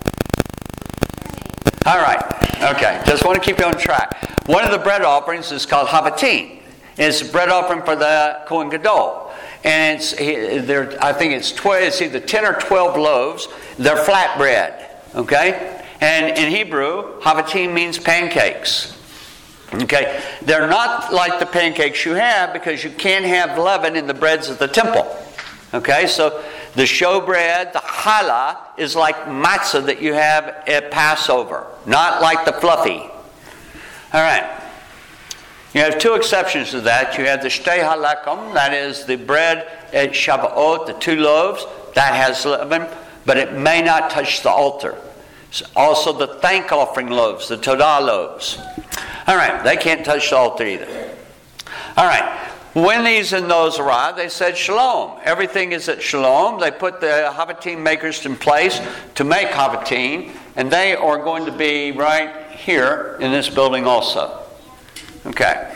All right. Okay. Just want to keep you on track. One of the bread offerings is called Havatim. It's a bread offering for the Kohen Gadol. And it's, there, I think it's, twelve, it's either ten or twelve loaves. They're flat bread. Okay? And in Hebrew, Havatim means pancakes. Okay? They're not like the pancakes you have because you can't have leaven in the breads of the temple. Okay? So the showbread, the challah, is like matzah that you have at Passover. Not like the fluffy. All right. You have two exceptions to that. You have the shtei halakum, that is the bread at Shavuot, the two loaves, that has leaven, but it may not touch the altar. Also the thank offering loaves, the Todah loaves. All right, they can't touch the altar either. All right, when these and those arrived, they said shalom. Everything is at shalom. They put the Havatim makers in place to make Havatim, and they are going to be right here in this building also. Okay.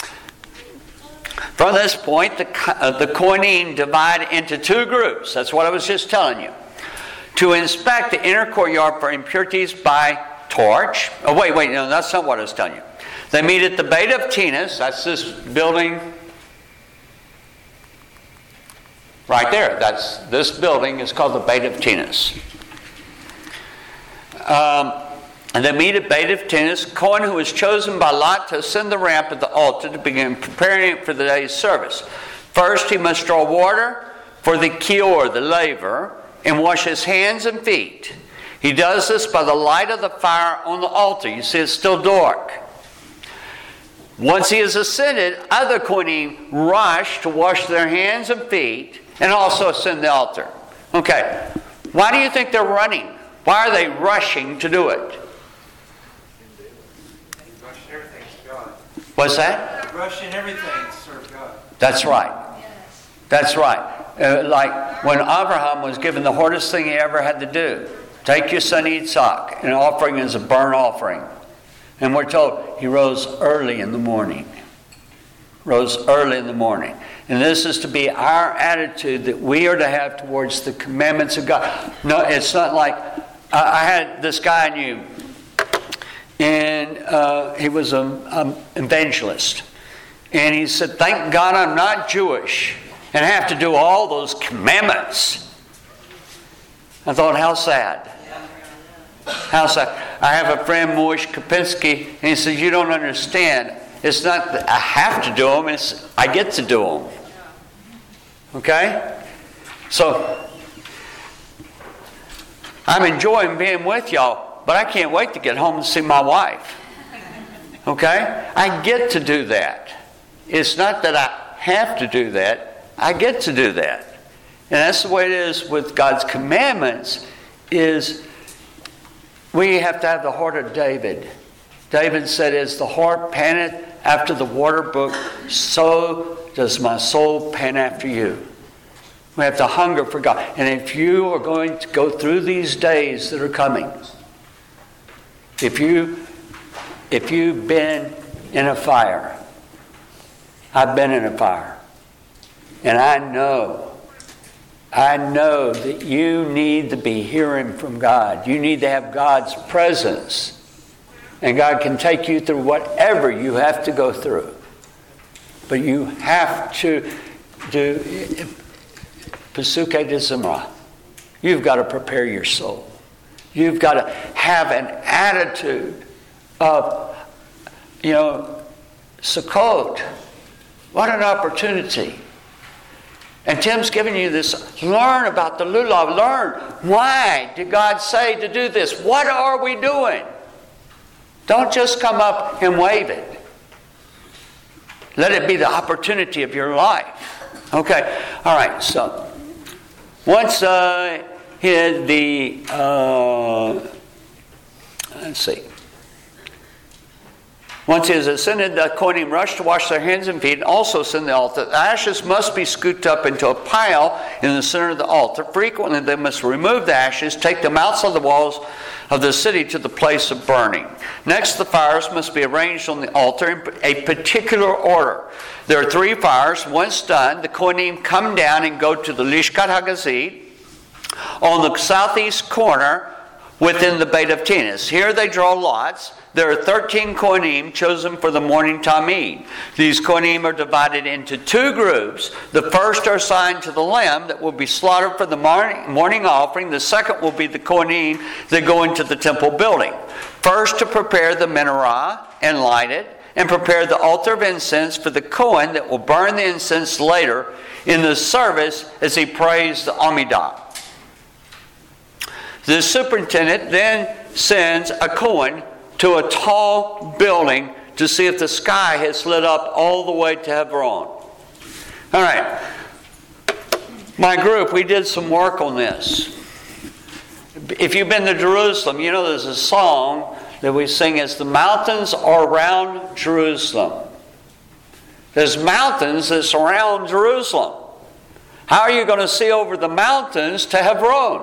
From this point, the, uh, the Kohanim divide into two groups. That's what I was just telling you. To inspect the inner courtyard for impurities by torch. Oh, wait, wait, no, that's not what I was telling you. They meet at the Beit of Tinas. That's this building right there. That's this building is called the Beit of Tinas. Um, and they meet at Beit of Tinas. Cohen, who was chosen by Lot to ascend the ramp at the altar to begin preparing it for the day's service. First, he must draw water for the kior, the laver, and wash his hands and feet. He does this by the light of the fire on the altar. You see, it's still dark. Once he has ascended, other Kohanim rush to wash their hands and feet and also ascend the altar. Okay, why do you think they're running? Why are they rushing to do it? Rushing everything to God. What's that? Rushing everything to serve God. That's right. That's right. Uh, like when Abraham was given the hardest thing he ever had to do. Take your son Yitzhak. An offering is a burnt offering. And we're told he rose early in the morning. Rose early in the morning. And this is to be our attitude that we are to have towards the commandments of God. No, it's not like... I had this guy I knew. And uh, he was an evangelist. And he said, thank God I'm not Jewish and have to do all those commandments. I thought, how sad. How sad. I have a friend, Moish Kapinski, and he says, you don't understand. It's not that I have to do them, it's I get to do them. Okay? So, I'm enjoying being with y'all, but I can't wait to get home and see my wife. Okay? I get to do that. It's not that I have to do that. I get to do that. And that's the way it is with God's commandments, is we have to have the heart of David. David said, as the heart panteth after the water brook, so does my soul pant after you. We have to hunger for God. And if you are going to go through these days that are coming, if you, if you've been in a fire, I've been in a fire, and I know I know that you need to be hearing from God. You need to have God's presence. And God can take you through whatever you have to go through. But you have to do Pesukei de Zimra. You've got to prepare your soul. You've got to have an attitude of, you know, Sukkot. What an opportunity. And Tim's giving you this, learn about the lulav. Learn, why did God say to do this? What are we doing? Don't just come up and wave it. Let it be the opportunity of your life. Okay, all right, so once uh, he had the, uh, let's see. Once he has ascended, the Kohanim rush to wash their hands and feet and also ascend the altar. The ashes must be scooped up into a pile in the center of the altar. Frequently they must remove the ashes, take them outside the walls of the city to the place of burning. Next, the fires must be arranged on the altar in a particular order. There are three fires. Once done, the Kohanim come down and go to the Lishkat HaGazit on the southeast corner within the Beit of Tinas. Here they draw lots. There are thirteen Kohanim chosen for the morning Tamid. These Kohanim are divided into two groups. The first are assigned to the lamb that will be slaughtered for the morning, morning offering. The second will be the Kohanim that go into the temple building. First to prepare the menorah and light it, and prepare the altar of incense for the Kohen that will burn the incense later in the service as he prays the Amidah. The superintendent then sends a Kohen to a tall building to see if the sky has lit up all the way to Hebron. All right. My group, we did some work on this. If you've been to Jerusalem, you know there's a song that we sing as the mountains are around Jerusalem. There's mountains that surround Jerusalem. How are you going to see over the mountains to Hebron?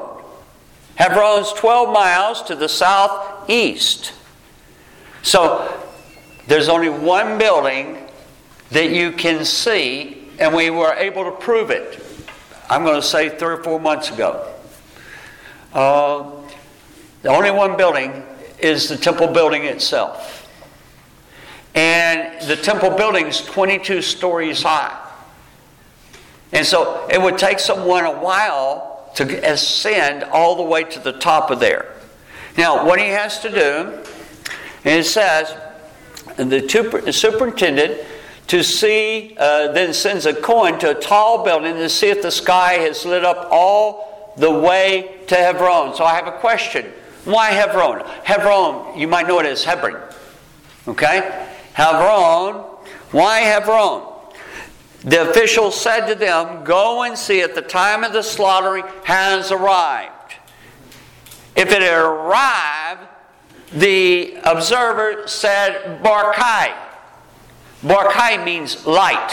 Hebron's twelve miles to the southeast. So, there's only one building that you can see, and we were able to prove it, I'm going to say three or four months ago. Uh, the only one building is the temple building itself. And the temple building is twenty-two stories high. And so it would take someone a while to ascend all the way to the top of there. Now, what he has to do, and it says, the superintendent to see, uh, then sends a coin to a tall building to see if the sky has lit up all the way to Hebron. So I have a question. Why Hebron? Hebron, you might know it as Hebron. Okay? Hebron. Why Hebron? The official said to them, go and see if the time of the slaughtering has arrived. If it had arrived, the observer said, Barkai. Barkai means light.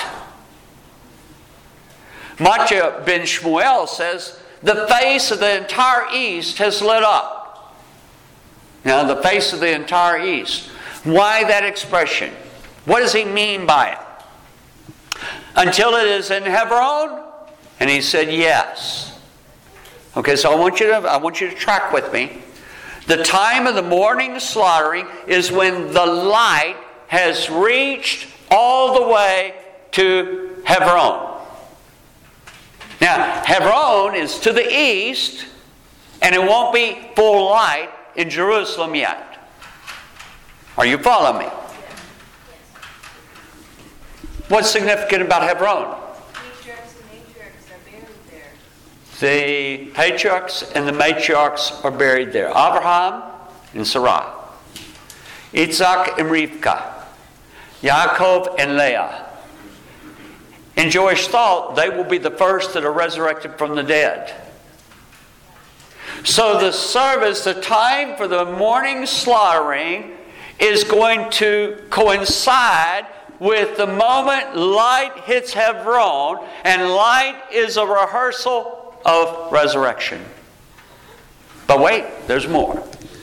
Matcha ben Shmuel says, the face of the entire east has lit up. Now, the face of the entire east. Why that expression? What does he mean by it? Until it is in Hebron? And he said, yes. Okay, so I want you to, I want you to track with me. The time of the morning slaughtering is when the light has reached all the way to Hebron. Now, Hebron is to the east, and it won't be full light in Jerusalem yet. Are you following me? What's significant about Hebron? Patriarchs and matriarchs are buried there. The patriarchs and the matriarchs are buried there. Abraham and Sarah. Isaac and Rivka. Yaakov and Leah. In Jewish thought, they will be the first that are resurrected from the dead. So the service, the time for the morning slaughtering, is going to coincide with the moment light hits Hebron, and light is a rehearsal of resurrection. But wait, there's more.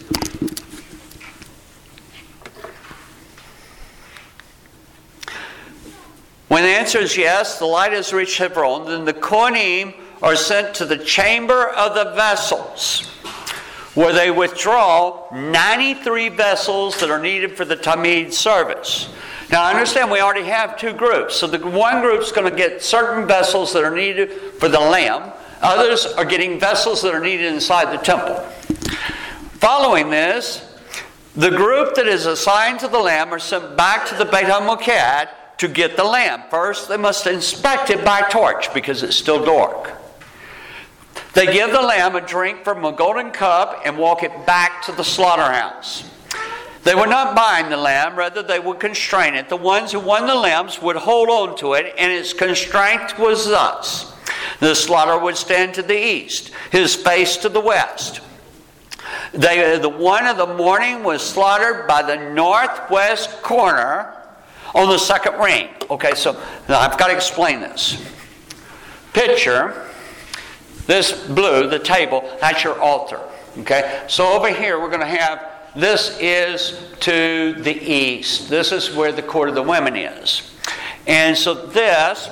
When the answer is yes, the light has reached Hebron, then the Kohanim are sent to the chamber of the vessels, where they withdraw ninety-three vessels that are needed for the Tamid service. Now, I understand we already have two groups. So the one group's going to get certain vessels that are needed for the lamb. Others are getting vessels that are needed inside the temple. Following this, the group that is assigned to the lamb are sent back to the Beit HaMoked to get the lamb. First, they must inspect it by torch because it's still dark. They give the lamb a drink from a golden cup and walk it back to the slaughterhouse. They would not bind the lamb, rather they would constrain it. The ones who won the lambs would hold on to it, and its constraint was thus. The slaughter would stand to the east, his face to the west. They, the one of the morning was slaughtered by the northwest corner on the second ring. Okay, so now I've got to explain this. Picture this blue, the table, that's your altar. Okay, so over here we're going to have, this is to the east. This is where the court of the women is. And so this,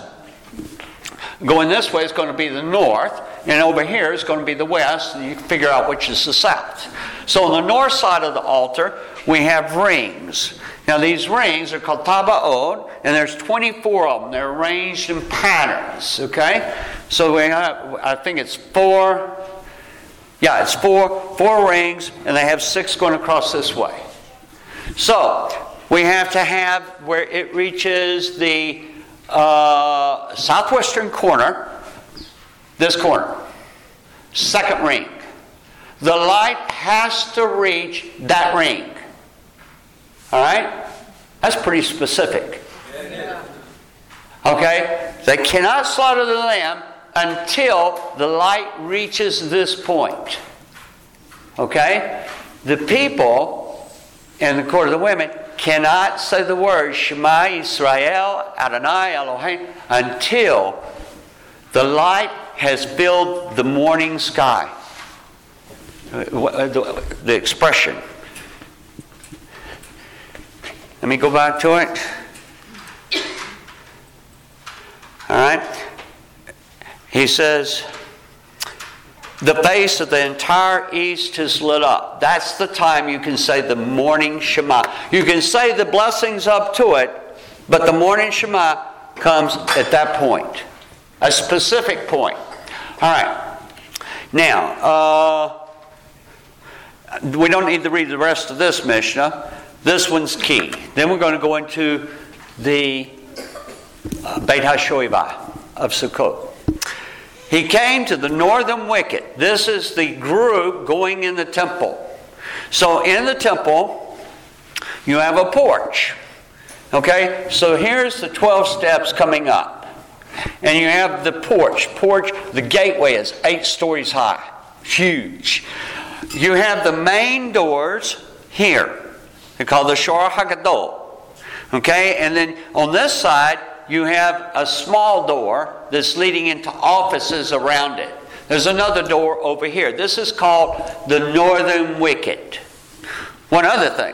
going this way, is going to be the north. And over here is going to be the west. And you can figure out which is the south. So on the north side of the altar, we have rings. Now these rings are called tabaot. And there's twenty-four of them. They're arranged in patterns. Okay? So we have, I think it's four... Yeah, it's four, four rings, and they have six going across this way. So, we have to have where it reaches the uh, southwestern corner, this corner, second ring. The light has to reach that ring. All right? That's pretty specific. Okay? They cannot slaughter the lamb until the light reaches this point. Okay? The people in the court of the women cannot say the word Shema Yisrael Adonai Elohim until the light has filled the morning sky. The expression. Let me go back to it. All right. He says, the face of the entire east is lit up. That's the time you can say the morning Shema. You can say the blessings up to it, but the morning Shema comes at that point. A specific point. All right. Now, uh, we don't need to read the rest of this Mishnah. This one's key. Then we're going to go into the uh, Beit HaShoivah of Sukkot. He came to the northern wicket. This is the group going in the temple. So in the temple, you have a porch. Okay? So here's the twelve steps coming up. And you have the porch. Porch, the gateway is eight stories high. Huge. You have the main doors here. They're called the Shor HaGadol. Okay? And then on this side, you have a small door that's leading into offices around it. There's another door over here. This is called the northern wicket. One other thing.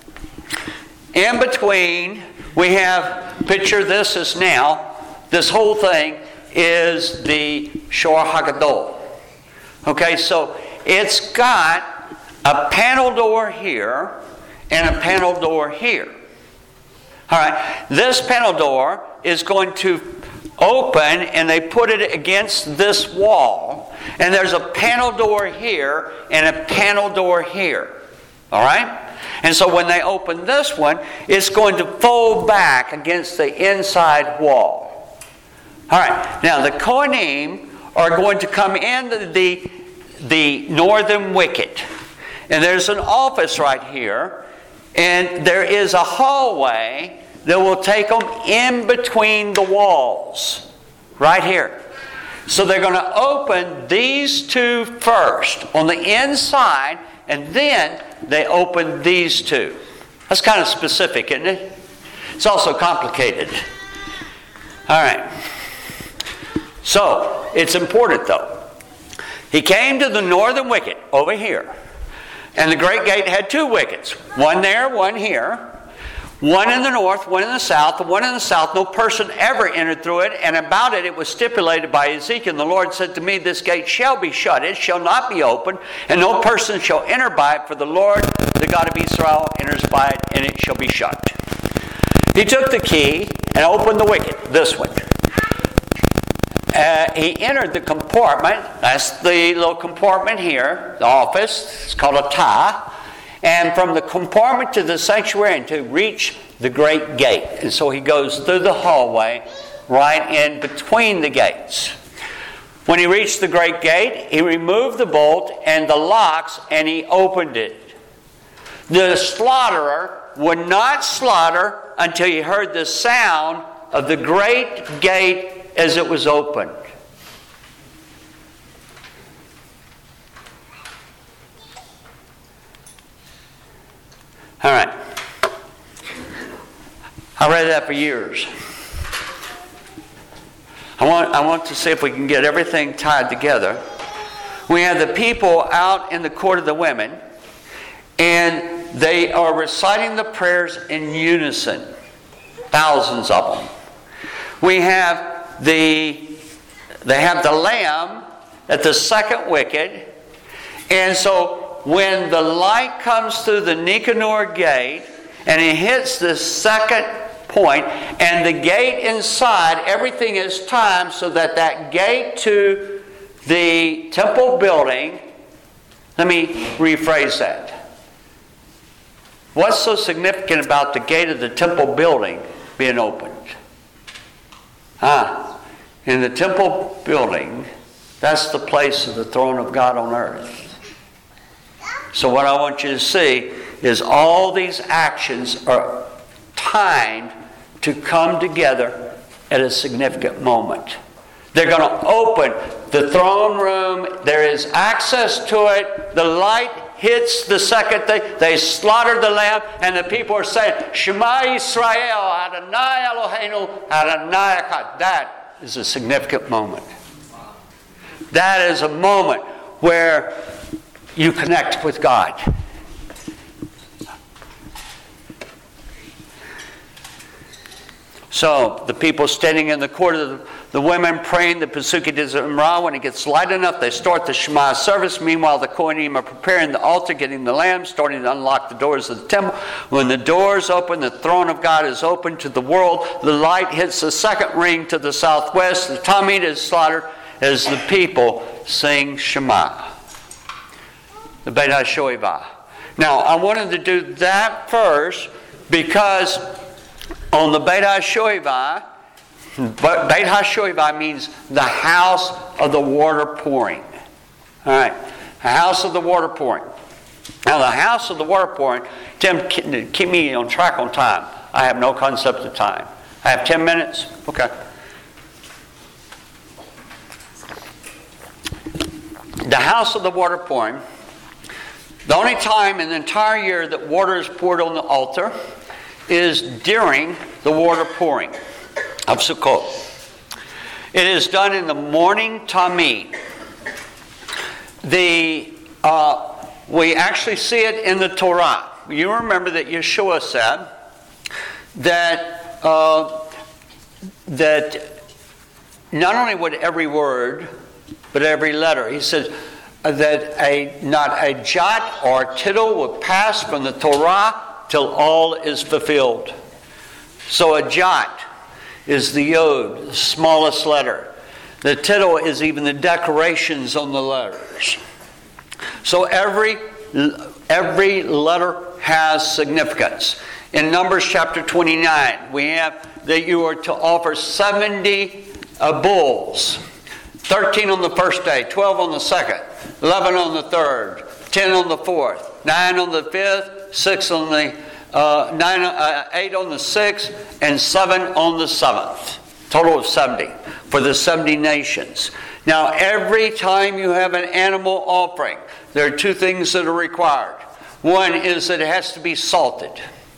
In between, we have, picture this as now, this whole thing is the Shor HaGadol. Okay, so it's got a panel door here and a panel door here. All right, this panel door is going to open, and they put it against this wall. And there's a panel door here and a panel door here. All right? And so when they open this one, it's going to fold back against the inside wall. All right. Now, the Kohanim are going to come into the, the northern wicket. And there's an office right here. And there is a hallway that will take them in between the walls. Right here. So they're going to open these two first on the inside, and then they open these two. That's kind of specific, isn't it? It's also complicated. All right. So, it's important though. He came to the northern wicket over here. And the great gate had two wickets. One there, one here. One in the north, one in the south. The one in the south, no person ever entered through it. And about it, it was stipulated by Ezekiel. The Lord said to me, this gate shall be shut. It shall not be opened. And no person shall enter by it. For the Lord, the God of Israel, enters by it, and it shall be shut. He took the key and opened the wicket, this one. Uh, he entered the compartment. That's the little compartment here, the office. It's called a tie. And from the compartment to the sanctuary to reach the great gate. And so he goes through the hallway right in between the gates. When he reached the great gate, he removed the bolt and the locks and he opened it. The slaughterer would not slaughter until he heard the sound of the great gate as it was opened. All right. I read that for years. I want, I want to see if we can get everything tied together. We have the people out in the court of the women, and they are reciting the prayers in unison. Thousands of them. We have the, they have the lamb at the second wicket, and so when the light comes through the Nicanor gate and it hits the second point, and the gate inside, everything is timed so that that gate to the temple building, let me rephrase that. What's so significant about the gate of the temple building being opened? Ah, in the temple building, that's the place of the throne of God on earth. So what I want you to see is all these actions are timed to come together at a significant moment. They're going to open the throne room. There is access to it. The light hits the second thing. They slaughter the lamb, and the people are saying, Shema Yisrael, Adonai Eloheinu, Adonai Echad. That is a significant moment. That is a moment where you connect with God. So the people standing in the court of the, the women praying the Pesukei de Zimra. When it gets light enough, they start the Shema service. Meanwhile, the Kohanim are preparing the altar, getting the lamb, starting to unlock the doors of the temple. When the doors open, the throne of God is open to the world. The light hits the second ring to the southwest. The Tamid is slaughtered as the people sing Shema. The Beit HaShoeva. Now, I wanted to do that first because on the Beit HaShoeva, Beit HaShoeva means the house of the water pouring. All right, the house of the water pouring. Now, the house of the water pouring, Tim, keep me on track on time. I have no concept of time. I have ten minutes? Okay. The house of the water pouring, the only time in the entire year that water is poured on the altar is during the water pouring of Sukkot. It is done in the morning Tamid. The uh, we actually see it in the Torah. You remember that Yeshua said that uh, that not only would every word, but every letter. He said that a not a jot or tittle would pass from the Torah till all is fulfilled. So a jot is the yod, the smallest letter. The tittle is even the decorations on the letters. So every every letter has significance. In Numbers chapter twenty-nine, we have that you are to offer seventy uh, bulls. thirteen on the first day, twelve on the second, eleven on the third, ten on the fourth, nine on the fifth, six on the uh, nine, uh, eight on the sixth, and seven on the seventh. Total of seventy for the seventy nations. Now, every time you have an animal offering, there are two things that are required. One is that it has to be salted.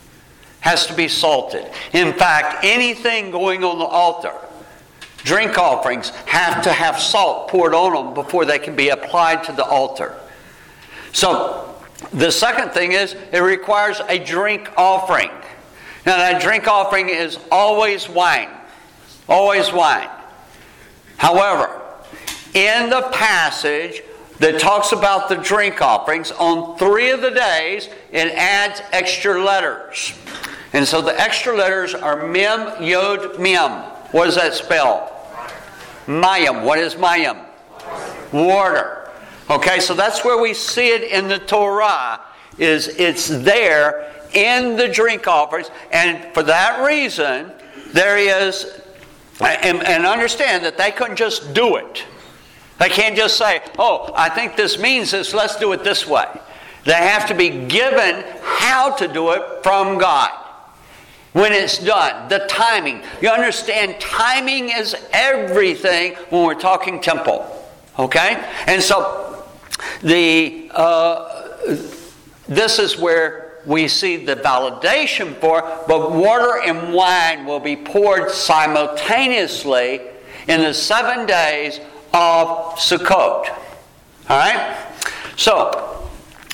Has to be salted. In fact, anything going on the altar, drink offerings, have to have salt poured on them before they can be applied to the altar. So, the second thing is it requires a drink offering. Now, that drink offering is always wine. Always wine. However, in the passage that talks about the drink offerings, on three of the days, it adds extra letters. And so the extra letters are mem, yod, mem. What does that spell? Mayim. What is mayim? Water. Okay, so that's where we see it in the Torah, is it's there in the drink offerings. And for that reason, there is, and, and understand that they couldn't just do it. They can't just say, oh, I think this means this, let's do it this way. They have to be given how to do it from God. When it's done, the timing. You understand, timing is everything when we're talking temple. Okay? And so, the uh, this is where we see the validation for it, but water and wine will be poured simultaneously in the seven days of Sukkot. Alright? So,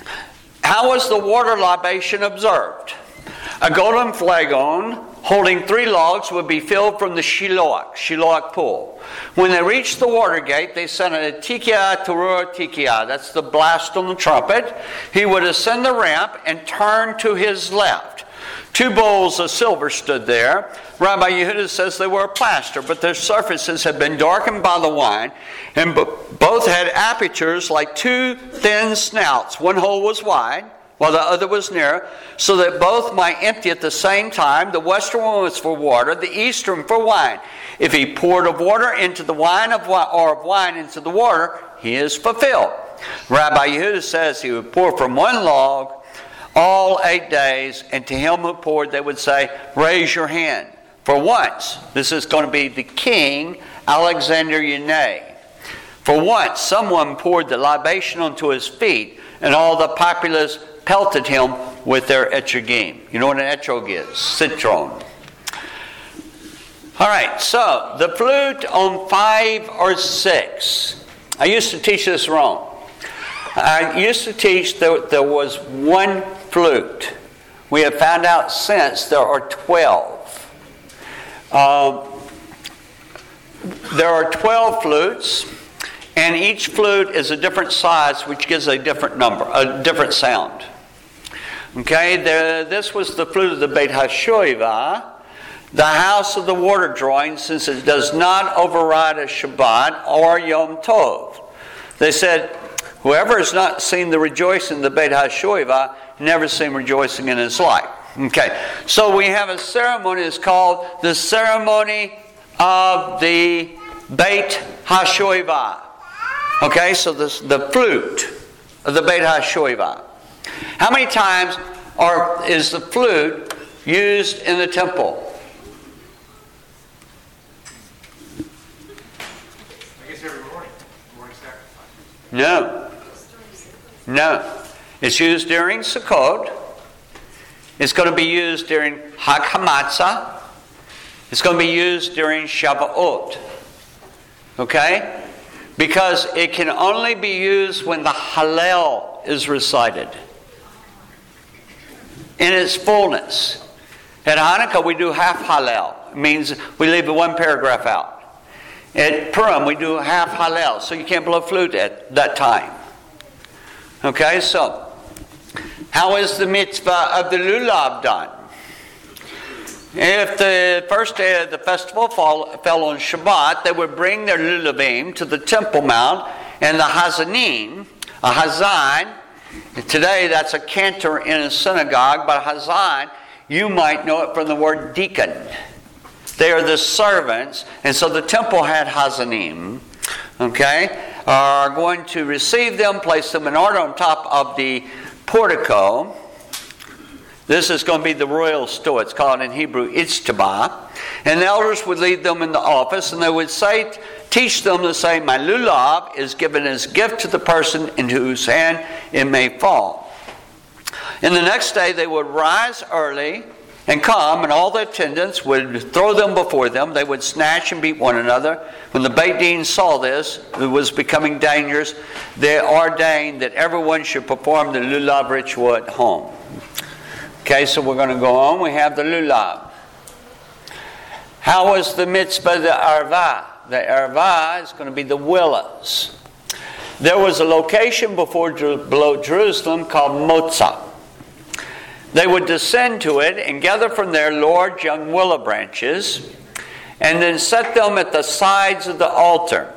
how was the water libation observed? A golden flagon holding three logs would be filled from the Shiloach, Shiloach pool. When they reached the water gate, they sent a tikia, turur tikia. That's the blast on the trumpet. He would ascend the ramp and turn to his left. Two bowls of silver stood there. Rabbi Yehuda says they were of plaster, but their surfaces had been darkened by the wine, and both had apertures like two thin snouts. One hole was wide, while the other was near, so that both might empty at the same time. The western one was for water, the eastern for wine. If he poured of water into the wine of wine, or of wine into the water, he is fulfilled. Rabbi Yehuda says he would pour from one log all eight days, and to him who poured, they would say, raise your hand. For once, this is going to be the king, Alexander Yanai. For once, someone poured the libation onto his feet, and all the populace pelted him with their etrogim. You know what an etrog is? Citron. All right, so the flute on five or six. I used to teach this wrong. I used to teach that there was one flute. We have found out since there are twelve. Um, there are twelve flutes, and each flute is a different size, which gives a different number, a different sound. Okay, the, this was the flute of the Beit HaShoeva, the house of the water drawing, since it does not override a Shabbat or Yom Tov. They said, whoever has not seen the rejoicing of the Beit HaShoeva, never seen rejoicing in his life. Okay, so we have a ceremony that's called the ceremony of the Beit HaShoeva. Okay, so this the flute of the Beit HaShoeva. How many times are, is the flute used in the temple? I guess every morning, morning sacrifice. No. No. It's used during Sukkot. It's going to be used during Hag HaMatzah. It's going to be used during Shavuot. Okay? Because it can only be used when the Hallel is recited in its fullness. At Hanukkah, we do half Hallel. It means we leave the one paragraph out. At Purim, we do half Hallel, so you can't blow flute at that time. Okay, so how is the mitzvah of the lulav done? If the first day of the festival fall, fell on Shabbat, they would bring their lulavim to the Temple Mount, and the hazanim, a hazan, today that's a cantor in a synagogue, but hazan, you might know it from the word deacon. They are the servants, and so the temple had hazanim, okay, are going to receive them, place them in order on top of the portico. This is going to be the royal stool. It's called in Hebrew Itztabah. And the elders would lead them in the office, and they would say, teach them to say, my lulav is given as gift to the person into whose hand it may fall. And the next day they would rise early and come, and all the attendants would throw them before them. They would snatch and beat one another. When the Beit Din saw this, it was becoming dangerous, they ordained that everyone should perform the lulav ritual at home. Okay, so we're going to go on. We have the lulav. How was the mitzvah the arva? The arva is going to be the willows. There was a location before below Jerusalem called Motzah. They would descend to it and gather from there large young willow branches, and then set them at the sides of the altar,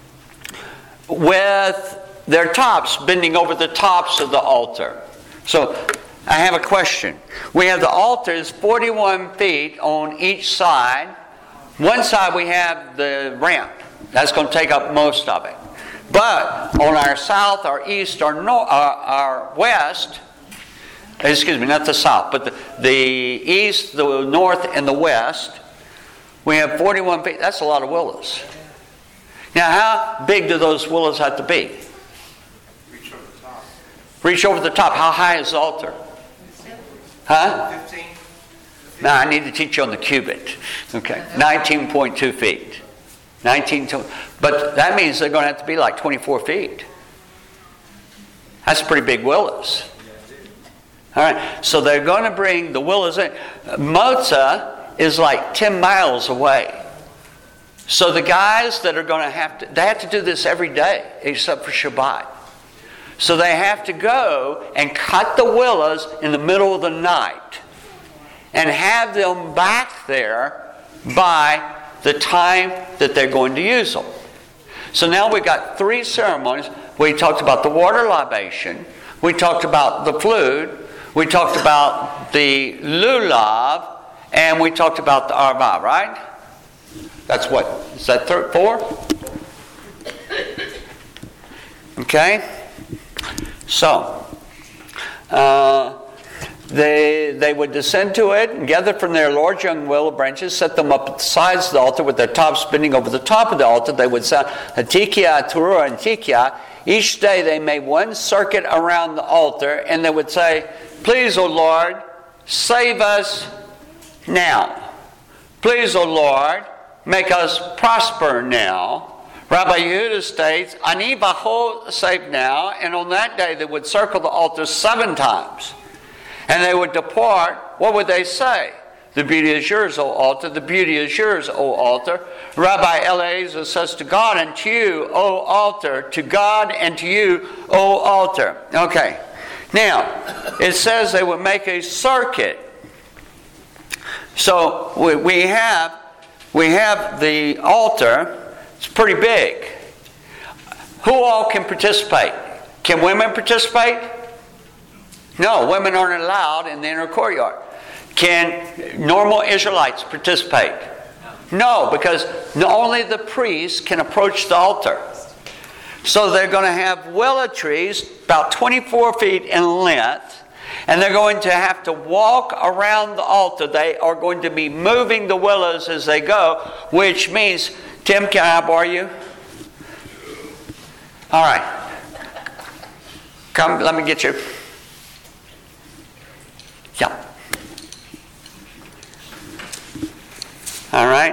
with their tops bending over the tops of the altar. So I have a question. We have the altars forty-one feet on each side. One side we have the ramp. That's going to take up most of it. But on our south, our east, our, no, our, our west, excuse me, not the south, but the, the east, the north, and the west, we have forty-one feet. That's a lot of willows. Now, how big do those willows have to be? Reach over the top. Reach over the top. How high is the altar? Huh? Fifteen. Now, I need to teach you on the cubit. Okay. nineteen point two feet. nineteen, but that means they're going to have to be like twenty-four feet. That's pretty big willows. All right. So they're going to bring the willows in. Motzah is like ten miles away. So the guys that are going to have to, they have to do this every day except for Shabbat. So they have to go and cut the willows in the middle of the night and have them back there by the time that they're going to use them. So now we've got three ceremonies. We talked about the water libation. We talked about the flute. We talked about the lulav. And we talked about the arva, right? That's what? Is that third, four? Okay. So, uh, they they would descend to it and gather from their large young willow branches, set them up at the sides of the altar with their tops bending over the top of the altar. They would sound Hatikia, Turua, and Tikia. Each day they made one circuit around the altar, and they would say, please, O Lord, save us now. Please, O Lord, make us prosper now. Rabbi Yehuda states, Ani bacho, save now. And on that day they would circle the altar seven times. And they would depart. What would they say? The beauty is yours, O altar. The beauty is yours, O altar. Rabbi Eliezer says, to God and to you, O altar. To God and to you, O altar. Okay. Now, it says they would make a circuit. So we, we have we have the altar. It's pretty big. Who all can participate? Can women participate? No, women aren't allowed in the inner courtyard. Can normal Israelites participate? No, because only the priests can approach the altar. So they're going to have willow trees about twenty-four feet in length, and they're going to have to walk around the altar. They are going to be moving the willows as they go, which means, Tim, can I borrow you? All right. Come, let me get you. Yeah. All right.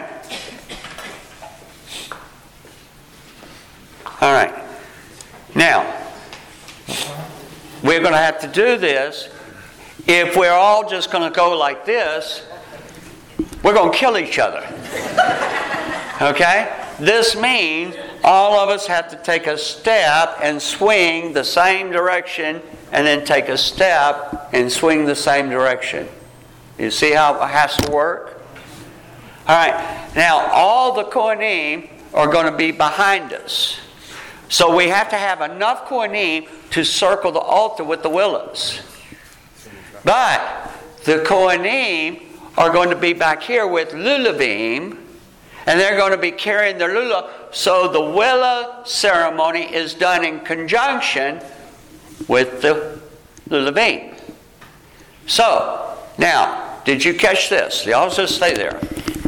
All right. Now, we're going to have to do this. If we're all just going to go like this, we're going to kill each other. Okay? This means all of us have to take a step and swing the same direction, and then take a step and swing the same direction. You see how it has to work? All right. Now, all the Kohanim are going to be behind us. So we have to have enough Kohanim to circle the altar with the willows. But the Kohanim are going to be back here with lulavim, and they're going to be carrying their lulav. So the willow ceremony is done in conjunction with the lulavim. So, now, did you catch this? Y'all just stay there.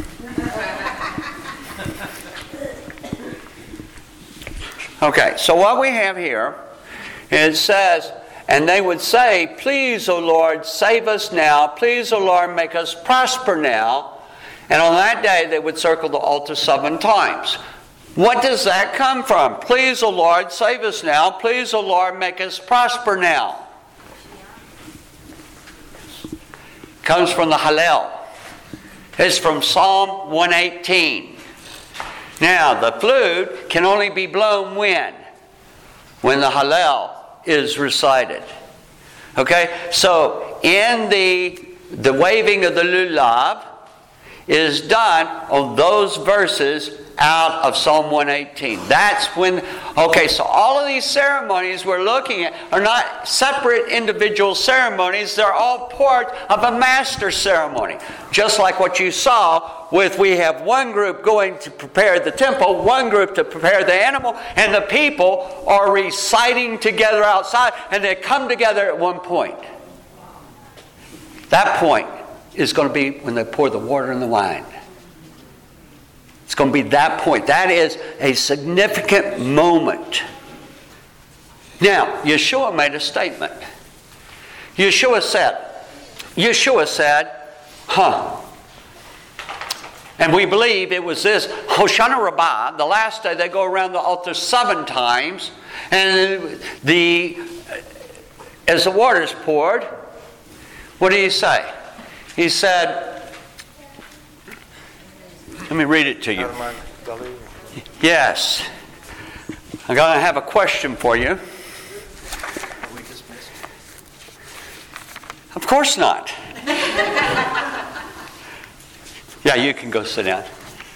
Okay, so what we have here, it says, and they would say, please, O Lord, save us now. Please, O Lord, make us prosper now. And on that day, they would circle the altar seven times. What does that come from? Please, O Lord, save us now. Please, O Lord, make us prosper now. It comes from the Hallel. It's from Psalm one eighteen. Now, the flute can only be blown when? When the Hallel is recited. Okay? So, in the, the waving of the lulav is done on those verses out of Psalm one eighteen. That's when, okay, so all of these ceremonies we're looking at are not separate individual ceremonies. They're all part of a master ceremony. Just like what you saw with, we have one group going to prepare the temple, one group to prepare the animal, and the people are reciting together outside, and they come together at one point. That point is going to be when they pour the water and the wine. It's going to be that point. That is a significant moment. Now, Yeshua made a statement. Yeshua said, Yeshua said, huh. And we believe it was this, Hoshana Rabbah, the last day they go around the altar seven times, and the as the water is poured, what did he say? He said, let me read it to you. Yes. I'm going to have a question for you. Of course not. Yeah, you can go sit down.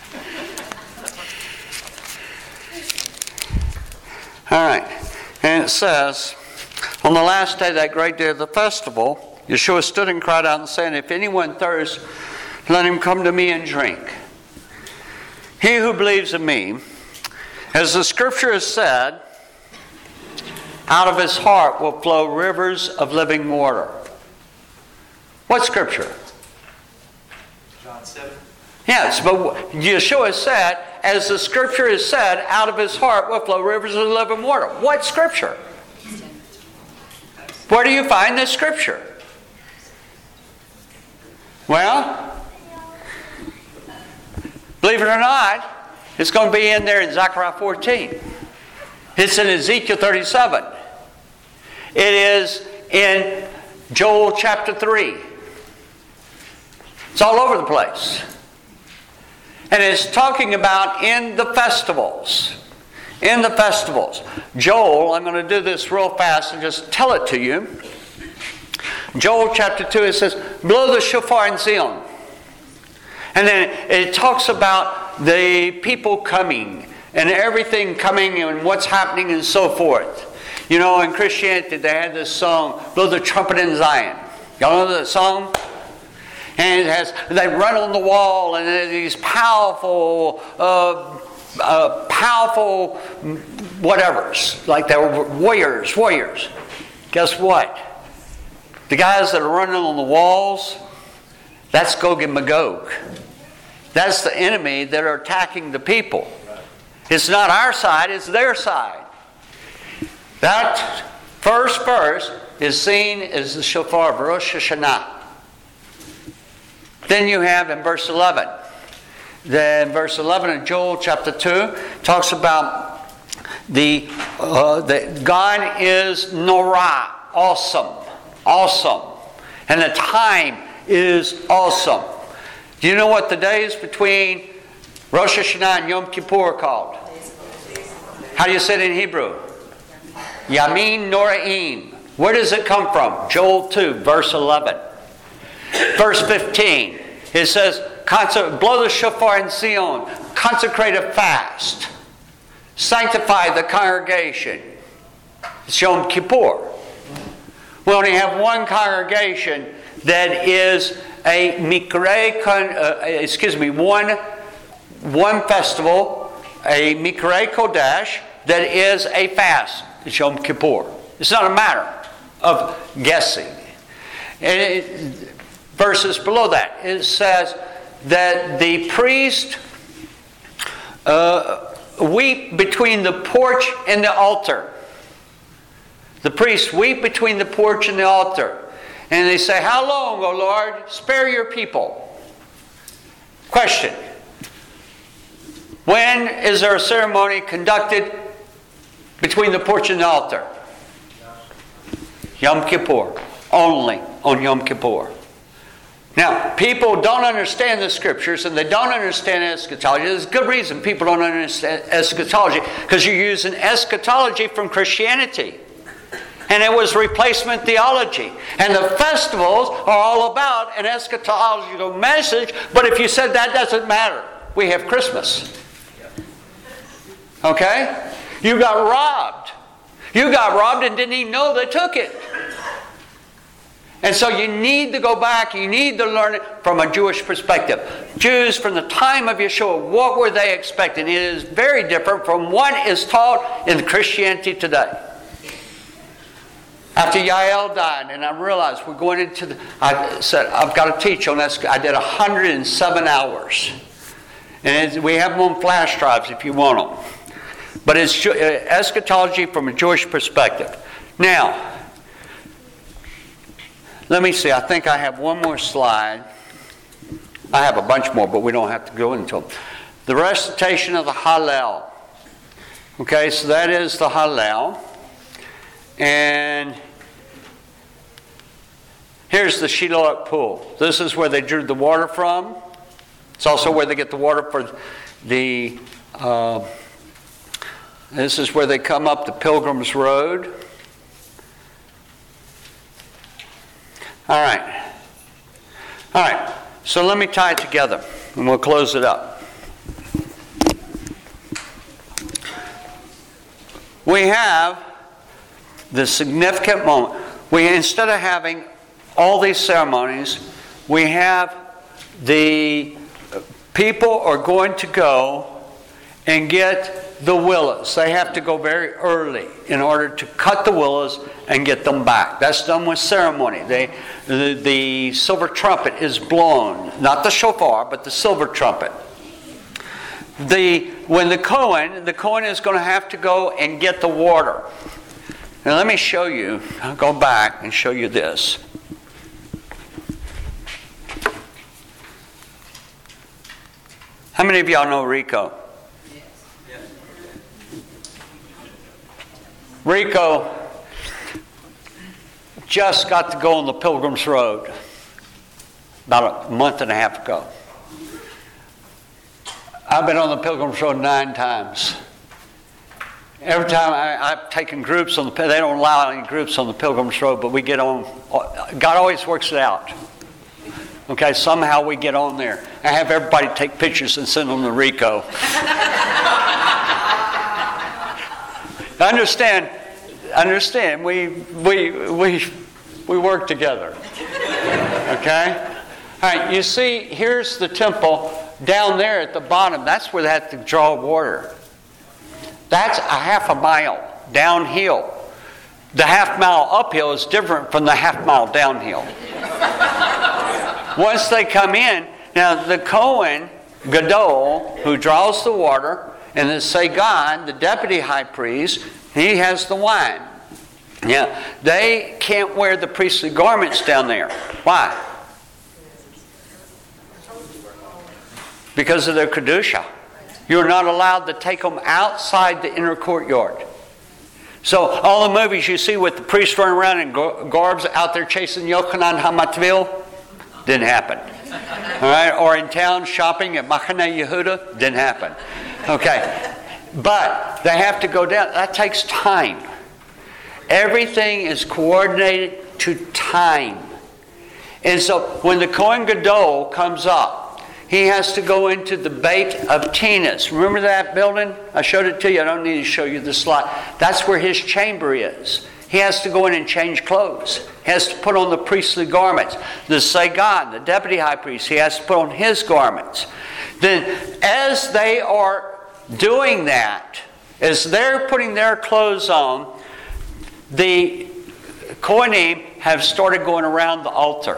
All right. And it says, on the last day, that great day of the festival, Yeshua stood and cried out and said, if anyone thirsts, let him come to me and drink. He who believes in me, as the scripture has said, out of his heart will flow rivers of living water. What scripture? John seven. Yes, but Yeshua said, as the scripture has said, out of his heart will flow rivers of living water. What scripture? Where do you find this scripture? Well, believe it or not, it's going to be in there in Zechariah fourteen. It's in Ezekiel thirty-seven. It is in Joel chapter three. It's all over the place. And it's talking about in the festivals. In the festivals. Joel, I'm going to do this real fast and just tell it to you. Joel chapter two, it says, blow the shofar in Zion. And then it talks about the people coming and everything coming and what's happening and so forth. You know, in Christianity they had this song, blow the trumpet in Zion. Y'all know that song? And it has, they run on the wall and there's these powerful, uh, uh, powerful whatevers. Like they were warriors, warriors. Guess what? The guys that are running on the walls, that's Gog and Magog. That's the enemy that are attacking the people. It's not our side, it's their side. That first verse is seen as the shofar of Rosh Hashanah. Then you have in verse eleven. Then verse eleven of Joel chapter two talks about the, uh, the God is Norah, awesome. Awesome. And the time is awesome. Do you know what the days between Rosh Hashanah and Yom Kippur are called? How do you say it in Hebrew? Yamin Noraim. Where does it come from? Joel two, verse eleven. Verse fifteen. It says, blow the shofar in Zion. Consecrate a fast. Sanctify the congregation. It's Yom Kippur. We only have one congregation that is a Mikrei, uh, excuse me, one, one festival, a Mikrei Kodesh, that is a fast. It's Yom Kippur. It's not a matter of guessing. And it, verses below that, it says that the priest uh, weep between the porch and the altar. The priests weep between the porch and the altar. And they say, how long, O Lord? Spare your people. Question. When is there a ceremony conducted between the porch and the altar? Yom Kippur. Only on Yom Kippur. Now, people don't understand the scriptures and they don't understand eschatology. There's a good reason people don't understand eschatology, because you're using eschatology from Christianity. And it was replacement theology. And the festivals are all about an eschatological message, but if you said that doesn't matter. We have Christmas. Okay? You got robbed. You got robbed and didn't even know they took it. And so you need to go back, you need to learn it from a Jewish perspective. Jews from the time of Yeshua, what were they expecting? It is very different from what is taught in Christianity today. After Yael died, and I realized we're going into the, I said, I've got to teach on this. I did one hundred seven hours. And we have them on flash drives if you want them. But it's eschatology from a Jewish perspective. Now, let me see. I think I have one more slide. I have a bunch more, but we don't have to go into them. The recitation of the Hallel. Okay, so that is the Hallel. And here's the Shiloh pool. This is where they drew the water from. It's also where they get the water for the... Uh, this is where they come up the Pilgrim's Road. All right. All right. So let me tie it together, and we'll close it up. We have the significant moment. We, instead of having all these ceremonies, we have the people are going to go and get the willows. They have to go very early in order to cut the willows and get them back. That's done with ceremony. They, the, the silver trumpet is blown. Not the shofar, but the silver trumpet. The, when the Kohen, the Kohen is going to have to go and get the water. Now let me show you. I'll go back and show you this. How many of y'all know Rico? Rico just got to go on the Pilgrim's Road. about a month and a half ago. I've been on the Pilgrim's Road nine times. Every time I, I've taken groups on the, they don't allow any groups on the Pilgrim's Road, but we get on. God always works it out. Okay, somehow we get on there. I have everybody take pictures and send them to Rico. Understand? Understand? We we we we work together. Okay. All right. You see, here's the temple down there at the bottom. That's where they have to draw water. That's a half a mile downhill. The half mile uphill is different from the half mile downhill. Once they come in, now the Kohen Gadol, who draws the water, and the Sagan, the deputy high priest, he has the wine. Now, they can't wear the priestly garments down there. Why? Because of their Kedusha. You're not allowed to take them outside the inner courtyard. So all the movies you see with the priests running around in garbs out there chasing Yochanan Hamatvil, didn't happen. All right, or in town shopping at Machane Yehuda, didn't happen. Okay, but they have to go down. That takes time. Everything is coordinated to time. And so when the Kohen Gadol comes up, he has to go into the Beit of Tinas. Remember that building? I showed it to you. I don't need to show you the slide. That's where his chamber is. He has to go in and change clothes. He has to put on the priestly garments. The Sagan, the deputy high priest, he has to put on his garments. Then as they are doing that, as they're putting their clothes on, the Kohanim have started going around the altar.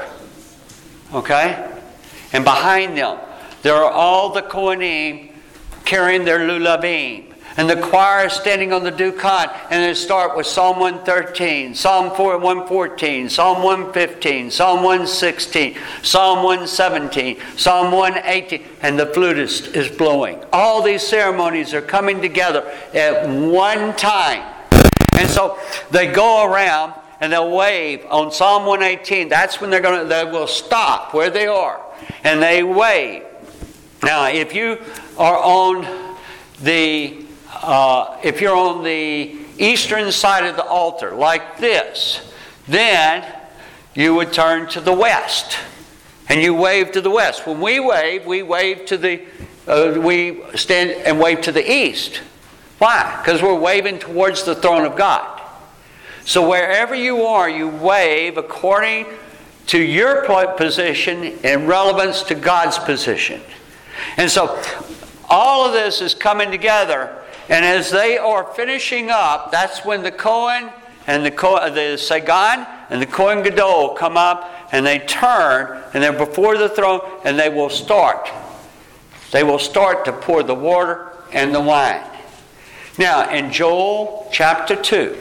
Okay? And behind them, there are all the Kohanim carrying their lulavim. And the choir is standing on the Dukan, and they start with Psalm one thirteen, Psalm one fourteen, Psalm one fifteen, Psalm one sixteen, Psalm one seventeen, Psalm one eighteen, and the flutist is blowing. All these ceremonies are coming together at one time. And so they go around and they'll wave on Psalm one eighteen. That's when they're going to, they will stop where they are. And they wave. Now, if you are on the uh, if you're on the eastern side of the altar, like this, then you would turn to the west, and you wave to the west. When we wave, we wave to the uh, we stand and wave to the east. Why? Because we're waving towards the throne of God. So wherever you are, you wave according to your position in relevance to God's position. And so all of this is coming together, and as they are finishing up, that's when the Kohen and the, Kohen, the Sagan and the Kohen Gadol come up, and they turn, and they're before the throne, and they will start. They will start to pour the water and the wine. Now, in Joel chapter two,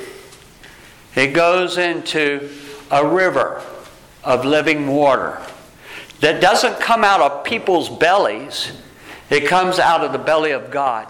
it goes into a river of living water that doesn't come out of people's bellies. It comes out of the belly of God.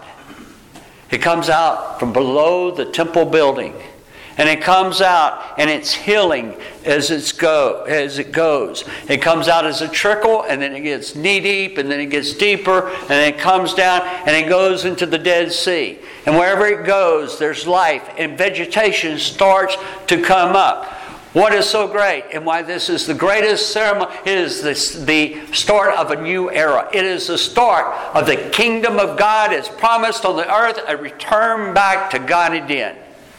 It comes out from below the temple building. And it comes out and it's healing as, it's go, as it goes. It comes out as a trickle, and then it gets knee deep, and then it gets deeper, and then it comes down and it goes into the Dead Sea. And wherever it goes, there's life, and vegetation starts to come up. What is so great, and why this is the greatest ceremony, it is this, the start of a new era. It is the start of the kingdom of God as promised on the earth, a return back to Gan Eden.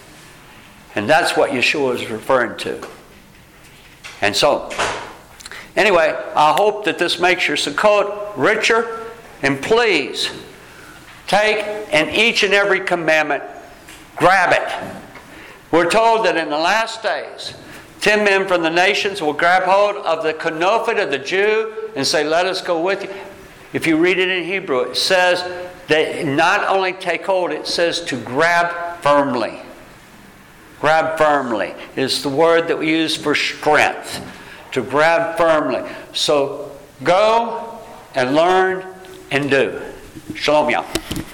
And that's what Yeshua is referring to. And so, anyway, I hope that this makes your Sukkot richer. And please, take and each and every commandment, grab it. We're told that in the last days, ten men from the nations will grab hold of the kanofet of the Jew and say, let us go with you. If you read it in Hebrew, it says that not only take hold, it says to grab firmly. Grab firmly is the word that we use for strength. To grab firmly. So go and learn and do. Shalom, y'all.